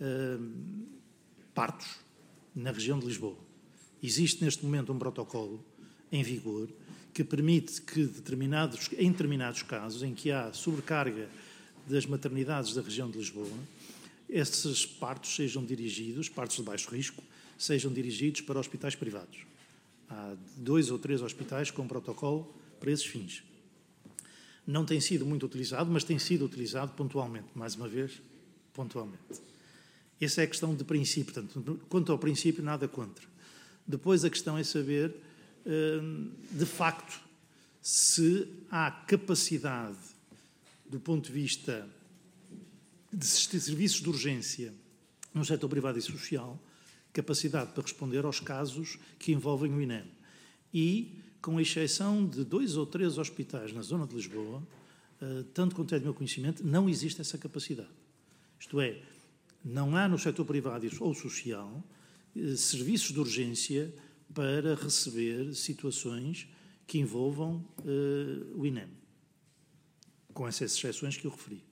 partos na região de Lisboa. Existe neste momento um protocolo em vigor que permite que em determinados casos em que há sobrecarga das maternidades da região de Lisboa, esses partos sejam dirigidos, partos de baixo risco, sejam dirigidos para hospitais privados. Há 2 ou 3 hospitais com protocolo para esses fins. Não tem sido muito utilizado, mas tem sido utilizado pontualmente. Mais uma vez, pontualmente. Essa é a questão de princípio. Portanto, quanto ao princípio, nada contra. Depois a questão é saber, de facto, se há capacidade, do ponto de vista de serviços de urgência no setor privado e social, capacidade para responder aos casos que envolvem o INEM. E, com exceção de 2 ou 3 hospitais na zona de Lisboa, tanto quanto é do meu conhecimento, não existe essa capacidade. Isto é, não há no setor privado ou social serviços de urgência para receber situações que envolvam o INEM, com essas exceções que eu referi.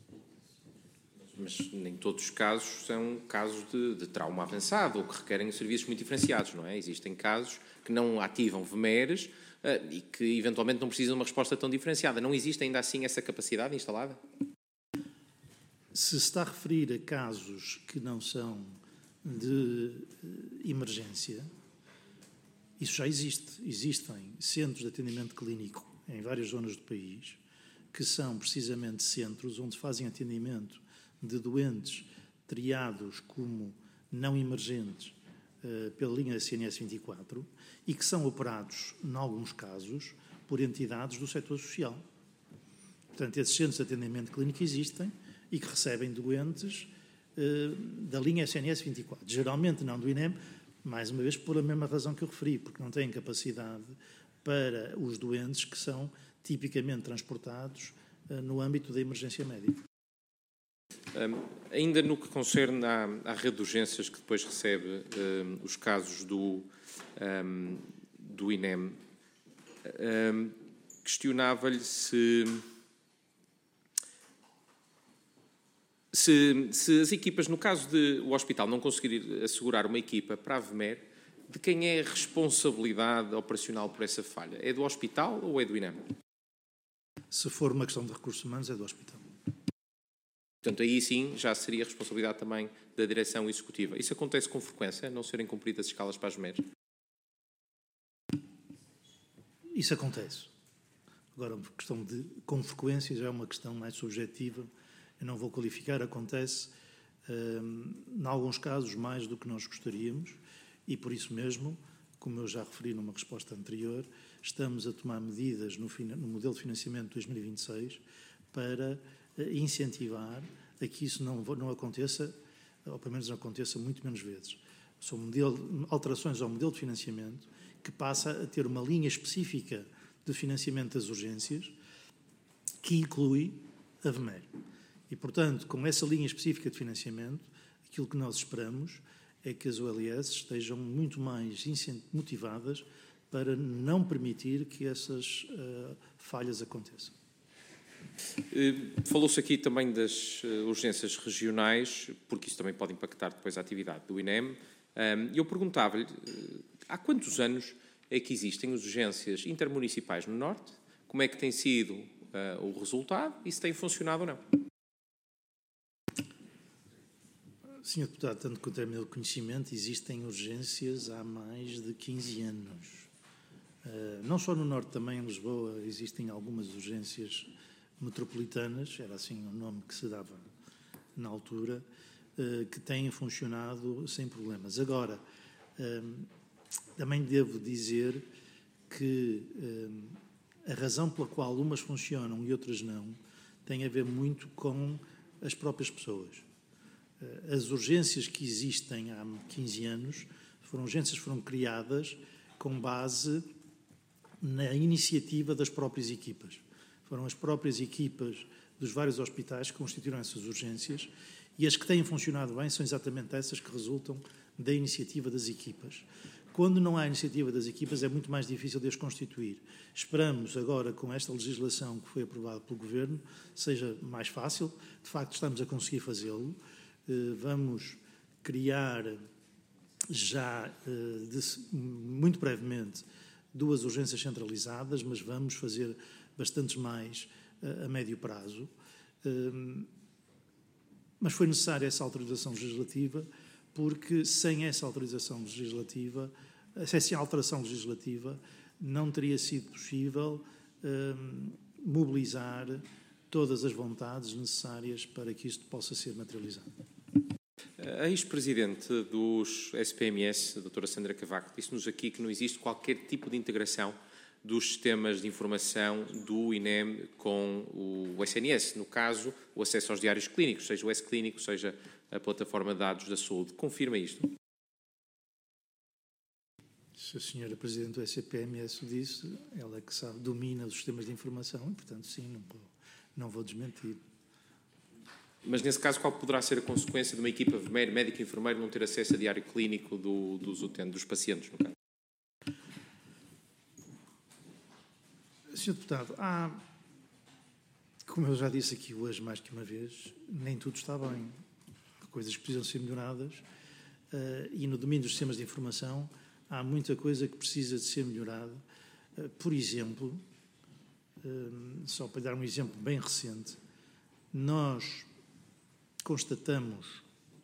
Mas nem todos os casos são casos de trauma avançado ou que requerem serviços muito diferenciados, não é? Existem casos que não ativam VMERs e que eventualmente não precisam de uma resposta tão diferenciada. Não existe ainda assim essa capacidade instalada? Se está a referir a casos que não são de emergência, isso já existe. Existem centros de atendimento clínico em várias zonas do país que são precisamente centros onde fazem atendimento de doentes triados como não emergentes pela linha SNS 24 e que são operados, em alguns casos, por entidades do setor social. Portanto, esses centros de atendimento clínico existem e que recebem doentes da linha SNS 24. Geralmente não do INEM, mais uma vez pela mesma razão que eu referi, porque não têm capacidade para os doentes que são tipicamente transportados no âmbito da emergência médica. Ainda no que concerne à rede de urgências que depois recebe os casos do INEM, questionava-lhe se Se as equipas, no caso de o hospital não conseguir assegurar uma equipa para a VMER, de quem é a responsabilidade operacional por essa falha? É do hospital ou é do INEM? Se for uma questão de recursos humanos, é do hospital. Portanto, aí sim já seria responsabilidade também da direção executiva. Isso acontece com frequência, não serem cumpridas as escalas para as VMER? Isso acontece. Agora, a questão de com frequência já é uma questão mais subjetiva. Eu não vou qualificar, acontece, em alguns casos, mais do que nós gostaríamos, e por isso mesmo, como eu já referi numa resposta anterior, estamos a tomar medidas no modelo de financiamento de 2026 para incentivar a que isso não aconteça, ou pelo menos não aconteça muito menos vezes. São alterações ao modelo de financiamento que passa a ter uma linha específica de financiamento das urgências que inclui a VMER. E, portanto, com essa linha específica de financiamento, aquilo que nós esperamos é que as OLS estejam muito mais motivadas para não permitir que essas falhas aconteçam. Falou-se aqui também das urgências regionais, porque isso também pode impactar depois a atividade do INEM. Eu perguntava-lhe, há quantos anos é que existem as urgências intermunicipais no Norte? Como é que tem sido o resultado e se tem funcionado ou não? Sr. Deputado, tanto quanto é meu conhecimento, existem urgências há mais de 15 anos. Não só no Norte, também em Lisboa, existem algumas urgências metropolitanas, era assim o nome que se dava na altura, que têm funcionado sem problemas. Agora, também devo dizer que a razão pela qual umas funcionam e outras não tem a ver muito com as próprias pessoas. As urgências que existem há 15 anos foram criadas com base na iniciativa das próprias equipas. Foram as próprias equipas dos vários hospitais que constituíram essas urgências e as que têm funcionado bem são exatamente essas que resultam da iniciativa das equipas. Quando não há iniciativa das equipas é muito mais difícil de as constituir. Esperamos agora, com esta legislação que foi aprovada pelo Governo, seja mais fácil. De facto, estamos a conseguir fazê-lo. Vamos criar já, muito brevemente, 2 urgências centralizadas, mas vamos fazer bastantes mais a médio prazo. Mas foi necessária essa autorização legislativa, porque sem essa autorização legislativa, sem a alteração legislativa, não teria sido possível mobilizar todas as vontades necessárias para que isto possa ser materializado. A ex-presidente dos SPMS, a doutora Sandra Cavaco, disse-nos aqui que não existe qualquer tipo de integração dos sistemas de informação do INEM com o SNS, no caso, o acesso aos diários clínicos, seja o S-Clínico, seja a plataforma de dados da saúde. Confirma isto? Se a senhora Presidente do SPMS o disse, ela é que sabe, domina os sistemas de informação e, portanto, sim, não vou desmentir. Mas, nesse caso, qual poderá ser a consequência de uma equipa VMER, médico e enfermeiro, não ter acesso a diário clínico dos utentes, dos pacientes, no caso? Sr. Deputado, como eu já disse aqui hoje mais que uma vez, nem tudo está bem. Há coisas que precisam ser melhoradas e no domínio dos sistemas de informação há muita coisa que precisa de ser melhorada. Por exemplo, só para dar um exemplo bem recente, nós constatamos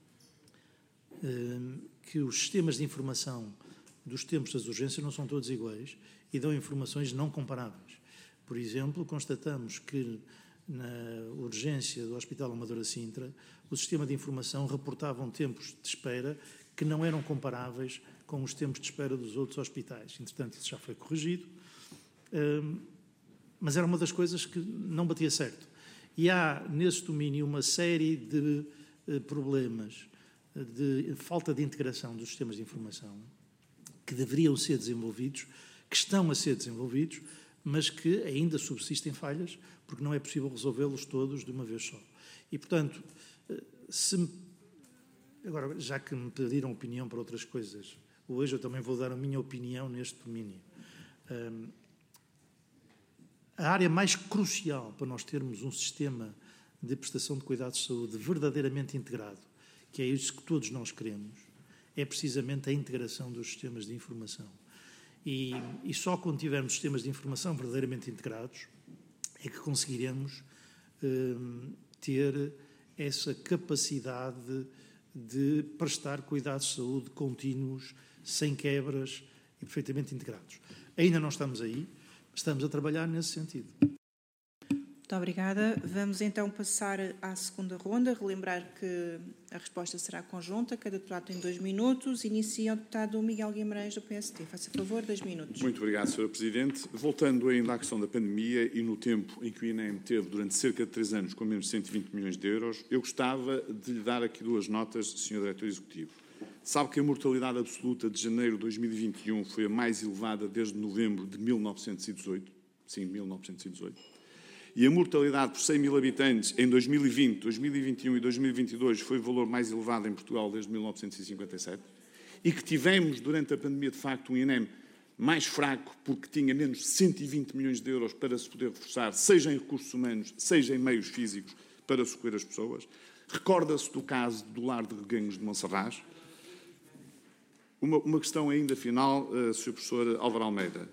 que os sistemas de informação dos tempos das urgências não são todos iguais e dão informações não comparáveis. Por exemplo, constatamos que na urgência do Hospital Amadora Sintra, o sistema de informação reportava tempos de espera que não eram comparáveis com os tempos de espera dos outros hospitais. Entretanto, isso já foi corrigido, mas era uma das coisas que não batia certo. E há, nesse domínio, uma série de problemas de falta de integração dos sistemas de informação que deveriam ser desenvolvidos, que estão a ser desenvolvidos, mas que ainda subsistem falhas, porque não é possível resolvê-los todos de uma vez só. E, portanto, agora, já que me pediram opinião para outras coisas, hoje eu também vou dar a minha opinião neste domínio. A área mais crucial para nós termos um sistema de prestação de cuidados de saúde verdadeiramente integrado, que é isso que todos nós queremos, é precisamente a integração dos sistemas de informação. E só quando tivermos sistemas de informação verdadeiramente integrados é que conseguiremos ter essa capacidade de prestar cuidados de saúde contínuos, sem quebras e perfeitamente integrados. Ainda não estamos aí, estamos a trabalhar nesse sentido. Muito obrigada. Vamos então passar à segunda ronda. Relembrar que a resposta será conjunta. Cada deputado tem 2 minutos. Inicia o deputado Miguel Guimarães, do PSD. Faça favor, 2 minutos. Muito obrigado, Sra. Presidente. Voltando ainda à questão da pandemia e no tempo em que o INEM teve durante cerca de 3 anos com menos de 120 milhões de euros, eu gostava de lhe dar aqui 2 notas, Sr. Diretor Executivo. Sabe que a mortalidade absoluta de janeiro de 2021 foi a mais elevada desde novembro de 1918? Sim, 1918. E a mortalidade por 100 mil habitantes em 2020, 2021 e 2022 foi o valor mais elevado em Portugal desde 1957. E que tivemos, durante a pandemia, de facto, um INEM mais fraco, porque tinha menos de 120 milhões de euros para se poder reforçar, seja em recursos humanos, seja em meios físicos, para socorrer as pessoas. Recorda-se do caso do lar de Reguengos de Monserrate. Uma questão ainda final, Sr. Professor Álvaro Almeida.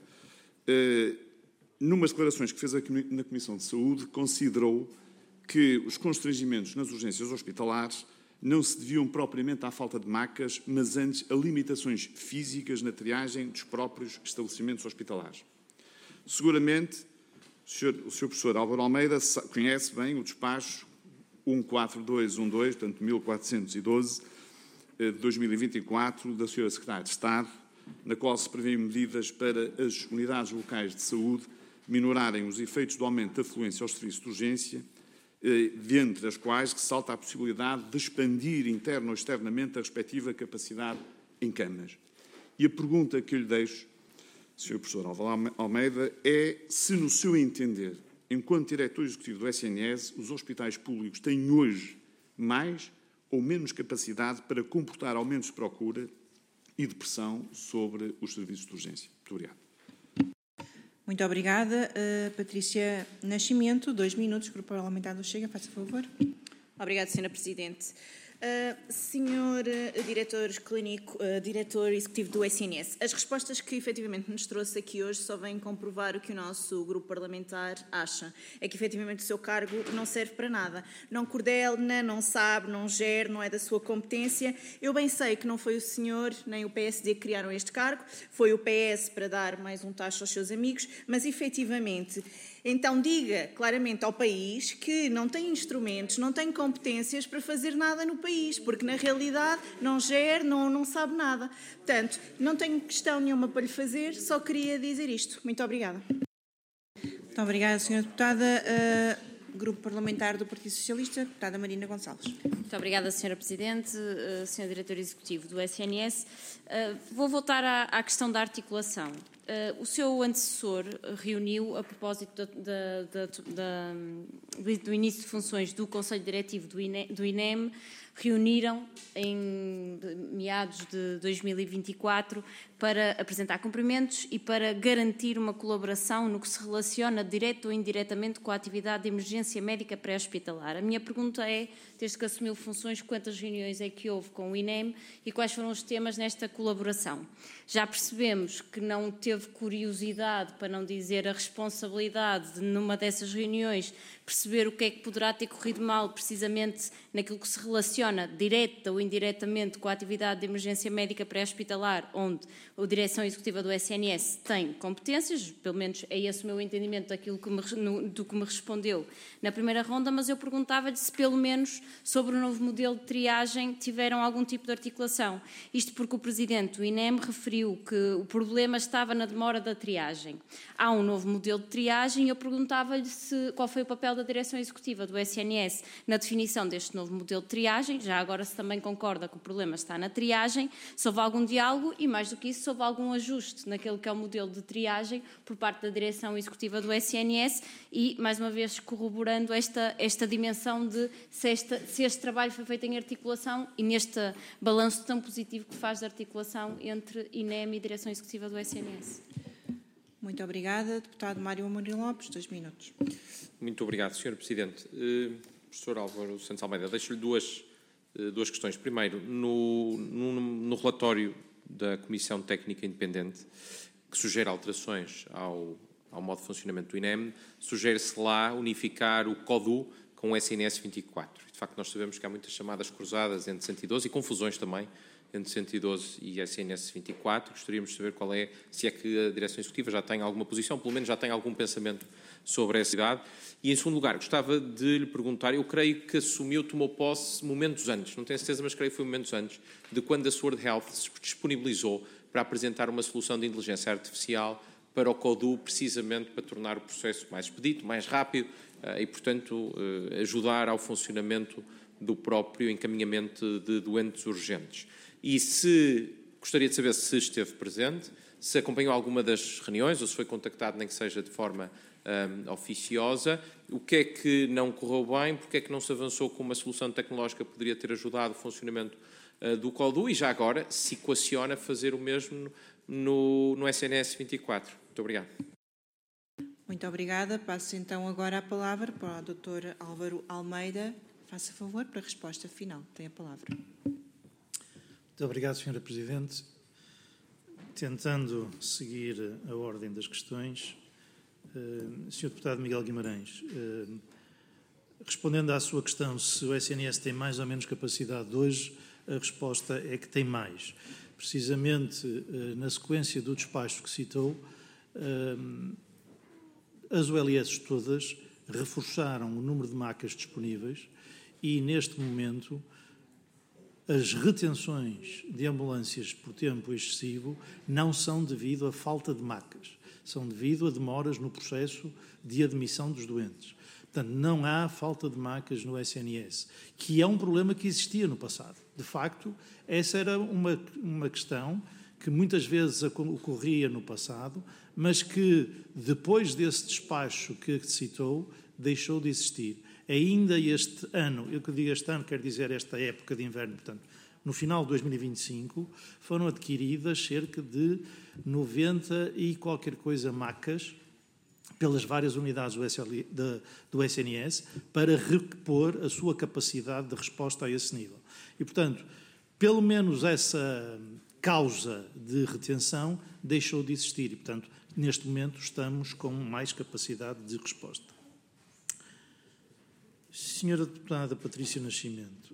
Numas declarações que fez aqui na Comissão de Saúde, considerou que os constrangimentos nas urgências hospitalares não se deviam propriamente à falta de macas, mas antes a limitações físicas na triagem dos próprios estabelecimentos hospitalares. Seguramente, o Sr. Professor Álvaro Almeida conhece bem o despacho 14212, portanto 1412, de 2024, da Sra. Secretária de Estado, na qual se prevêem medidas para as unidades locais de saúde minorarem os efeitos do aumento da afluência aos serviços de urgência, dentre as quais ressalta a possibilidade de expandir interno ou externamente a respectiva capacidade em camas. E a pergunta que eu lhe deixo, Sr. Professor Álvaro Almeida, é se, no seu entender, enquanto diretor executivo do SNS, os hospitais públicos têm hoje mais ou menos capacidade para comportar aumentos de procura e de pressão sobre os serviços de urgência. Muito obrigado. Muito obrigada. Patrícia Nascimento, 2 minutos, Grupo Parlamentar do Chega, faça favor. Obrigada, Sra. Presidente. Senhor Diretor Clínico, Diretor Executivo do SNS, as respostas que efetivamente nos trouxe aqui hoje só vêm comprovar o que o nosso grupo parlamentar acha. É que efetivamente o seu cargo não serve para nada. Não coordena, não sabe, não gera, não é da sua competência. Eu bem sei que não foi o senhor nem o PSD que criaram este cargo, foi o PS para dar mais um tacho aos seus amigos, mas efetivamente... Então diga claramente ao país que não tem instrumentos, não tem competências para fazer nada no país, porque na realidade não gera, não sabe nada. Portanto, não tenho questão nenhuma para lhe fazer, só queria dizer isto. Muito obrigada. Muito obrigada, Sra. Deputada. Grupo Parlamentar do Partido Socialista, deputada Marina Gonçalves. Muito obrigada, Sra. Presidente, Sr. Diretor Executivo do SNS. Vou voltar à questão da articulação. O seu antecessor reuniu, a propósito do início de funções do Conselho Diretivo do INEM, reuniram em meados de 2024 para apresentar cumprimentos e para garantir uma colaboração no que se relaciona direto ou indiretamente com a atividade de emergência médica pré-hospitalar. A minha pergunta é, desde que assumiu funções, quantas reuniões é que houve com o INEM e quais foram os temas nesta colaboração? Já percebemos que não teve curiosidade, para não dizer a responsabilidade, de, numa dessas reuniões, perceber o que é que poderá ter corrido mal, precisamente naquilo que se relaciona, direta ou indiretamente, com a atividade de emergência médica pré-hospitalar, onde a Direção Executiva do SNS tem competências, pelo menos é esse o meu entendimento daquilo do que me respondeu na primeira ronda, mas eu perguntava-lhe se, pelo menos, sobre o novo modelo de triagem, tiveram algum tipo de articulação. Isto porque o Presidente do INEM referiu que o problema estava na demora da triagem. Há um novo modelo de triagem e eu perguntava-lhe qual foi o papel da Direção Executiva do SNS na definição deste novo modelo de triagem, já agora se também concorda que o problema está na triagem, se houve algum diálogo e, mais do que isso, se houve algum ajuste naquele que é o modelo de triagem por parte da Direção Executiva do SNS e, mais uma vez, corroborando esta dimensão de se este trabalho foi feito em articulação e neste balanço tão positivo que faz da articulação entre INEM e Direção Executiva do SNS. Muito obrigada. Deputado Mário Amorim Lopes, 2 minutos. Muito obrigado, Sr. Presidente. Professor Álvaro Santos Almeida, deixo-lhe duas questões. Primeiro, no relatório da Comissão Técnica Independente, que sugere alterações ao modo de funcionamento do INEM, sugere-se lá unificar o CODU com o SNS 24. De facto, nós sabemos que há muitas chamadas cruzadas entre 112 e confusões também entre 112 e SNS 24. Gostaríamos de saber se é que a Direção Executiva já tem alguma posição, pelo menos já tem algum pensamento sobre essa idade. E, em segundo lugar, gostava de lhe perguntar, eu creio que tomou posse momentos antes, não tenho certeza, mas creio que foi momentos antes, de quando a Sword Health se disponibilizou para apresentar uma solução de inteligência artificial para o CODU, precisamente para tornar o processo mais expedito, mais rápido e, portanto, ajudar ao funcionamento do próprio encaminhamento de doentes urgentes. E gostaria de saber se esteve presente, se acompanhou alguma das reuniões ou se foi contactado, nem que seja de forma oficiosa, o que é que não correu bem, porque é que não se avançou com uma solução tecnológica que poderia ter ajudado o funcionamento do CODU e já agora se equaciona fazer o mesmo no SNS 24. Muito obrigado. Muito obrigada. Passo então agora a palavra para o Dr. Álvaro Almeida. Faça favor para a resposta final. Tem a palavra. Muito obrigado, Sra. Presidente. Tentando seguir a ordem das questões, Sr. Deputado Miguel Guimarães, respondendo à sua questão se o SNS tem mais ou menos capacidade hoje, a resposta é que tem mais. Precisamente na sequência do despacho que citou, as ULS todas reforçaram o número de macas disponíveis e, neste momento, as retenções de ambulâncias por tempo excessivo não são devido à falta de macas, são devido a demoras no processo de admissão dos doentes. Portanto, não há falta de macas no SNS, que é um problema que existia no passado. De facto, essa era uma questão que muitas vezes ocorria no passado, mas que, depois desse despacho que citou, deixou de existir. Ainda este ano, eu que digo este ano, quero dizer esta época de inverno, portanto, no final de 2025, foram adquiridas cerca de 90 e qualquer coisa macas pelas várias unidades do SNS para repor a sua capacidade de resposta a esse nível. E, portanto, pelo menos essa causa de retenção deixou de existir e, portanto, neste momento estamos com mais capacidade de resposta. Senhora Deputada Patrícia Nascimento,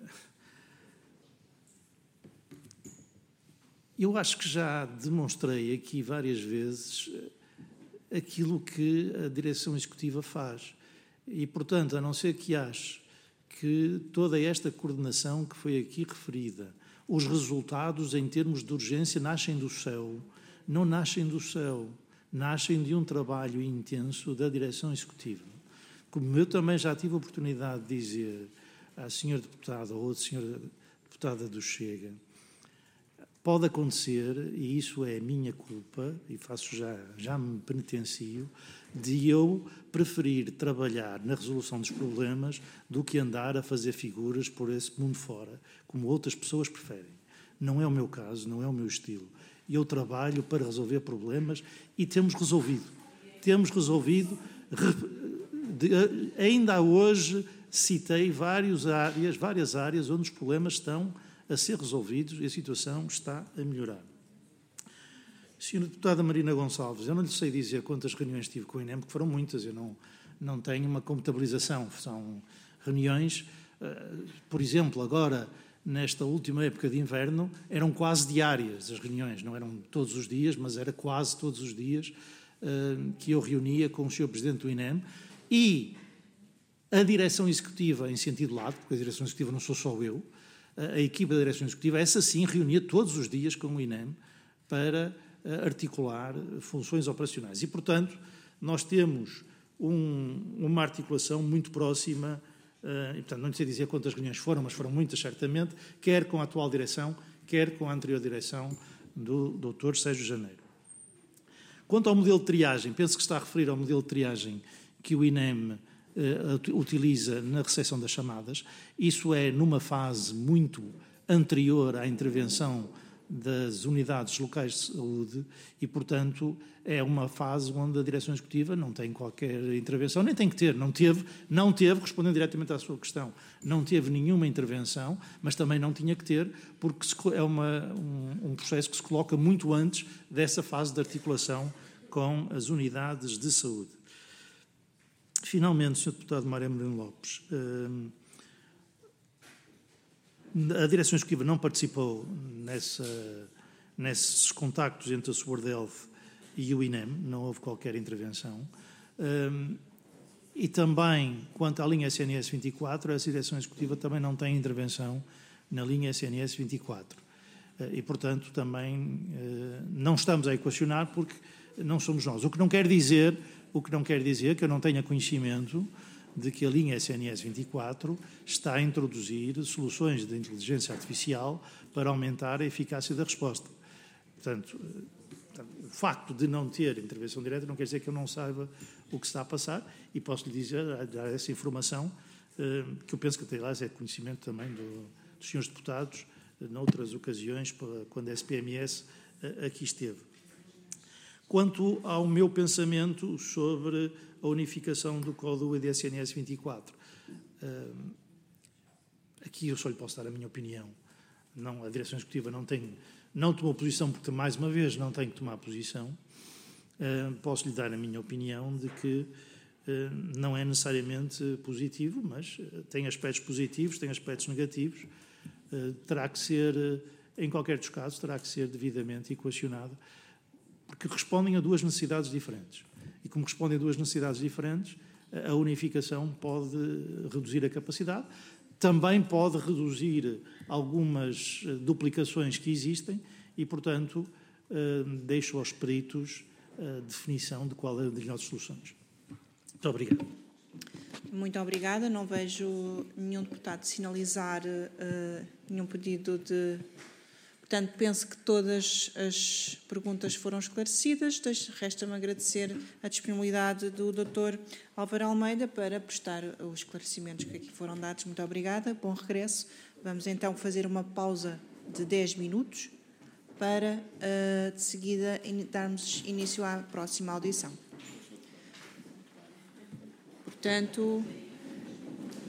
eu acho que já demonstrei aqui várias vezes aquilo que a Direção Executiva faz. E, portanto, a não ser que ache que toda esta coordenação que foi aqui referida, os resultados em termos de urgência nascem do céu, não nascem do céu, nascem de um trabalho intenso da Direção Executiva. Como eu também já tive a oportunidade de dizer à senhora deputada ou à senhora deputada do Chega, pode acontecer, e isso é minha culpa, e já me penitencio, de eu preferir trabalhar na resolução dos problemas do que andar a fazer figuras por esse mundo fora, como outras pessoas preferem. Não é o meu caso, não é o meu estilo. Eu trabalho para resolver problemas e temos resolvido. Temos resolvido. Ainda hoje citei várias áreas onde os problemas estão a ser resolvidos e a situação está a melhorar. Senhora Deputada Marina Gonçalves, eu não lhe sei dizer quantas reuniões tive com o INEM, porque foram muitas, eu não tenho uma contabilização, são reuniões, por exemplo, agora, nesta última época de inverno, eram quase diárias as reuniões, não eram todos os dias, mas era quase todos os dias que eu reunia com o Sr. Presidente do INEM e a Direção Executiva em sentido lato, porque a Direção Executiva não sou só eu, a equipa da Direção Executiva, essa sim, reunia todos os dias com o INEM para articular funções operacionais. E, portanto, nós temos uma articulação muito próxima, e, portanto, não sei dizer quantas reuniões foram, mas foram muitas, certamente, quer com a atual direção, quer com a anterior direção do Dr. Sérgio Janeiro. Quanto ao modelo de triagem, penso que está a referir ao modelo de triagem que o INEM utiliza na recepção das chamadas. Isso é numa fase muito anterior à intervenção das unidades locais de saúde e, portanto, é uma fase onde a direção executiva não tem qualquer intervenção, nem tem que ter, não teve, respondendo diretamente à sua questão, não teve nenhuma intervenção, mas também não tinha que ter, porque é um processo que se coloca muito antes dessa fase de articulação com as unidades de saúde. Finalmente, Sr. Deputado Mário Amorim Lopes, a direção executiva não participou nesses contactos entre a Sword Health e o INEM, não houve qualquer intervenção. E também, quanto à linha SNS 24, a direção executiva também não tem intervenção na linha SNS 24. E, portanto, também não estamos a equacionar porque não somos nós. O que não quer dizer que eu não tenha conhecimento de que a linha SNS 24 está a introduzir soluções de inteligência artificial para aumentar a eficácia da resposta. Portanto, o facto de não ter intervenção direta não quer dizer que eu não saiba o que está a passar e posso lhe dizer, dar essa informação, que eu penso que até lá é conhecimento também dos senhores deputados, noutras ocasiões, quando a SPMS aqui esteve. Quanto ao meu pensamento sobre a unificação do código SNS 24, aqui eu só lhe posso dar a minha opinião. Não, a direção executiva não tomou posição, porque, mais uma vez, não tem que tomar posição. Posso lhe dar a minha opinião de que não é necessariamente positivo, mas tem aspectos positivos, tem aspectos negativos. Terá que ser, em qualquer dos casos, terá que ser devidamente equacionado, porque respondem a duas necessidades diferentes. E como respondem a duas necessidades diferentes, a unificação pode reduzir a capacidade, também pode reduzir algumas duplicações que existem e, portanto, deixo aos peritos a definição de qual é a das nossas soluções. Muito obrigado. Muito obrigada. Não vejo nenhum deputado sinalizar nenhum pedido de... Portanto, penso que todas as perguntas foram esclarecidas. Resta-me agradecer a disponibilidade do Dr. Álvaro Almeida para prestar os esclarecimentos que aqui foram dados. Muito obrigada. Bom regresso. Vamos então fazer uma pausa de 10 minutos para, de seguida, darmos início à próxima audição. Portanto...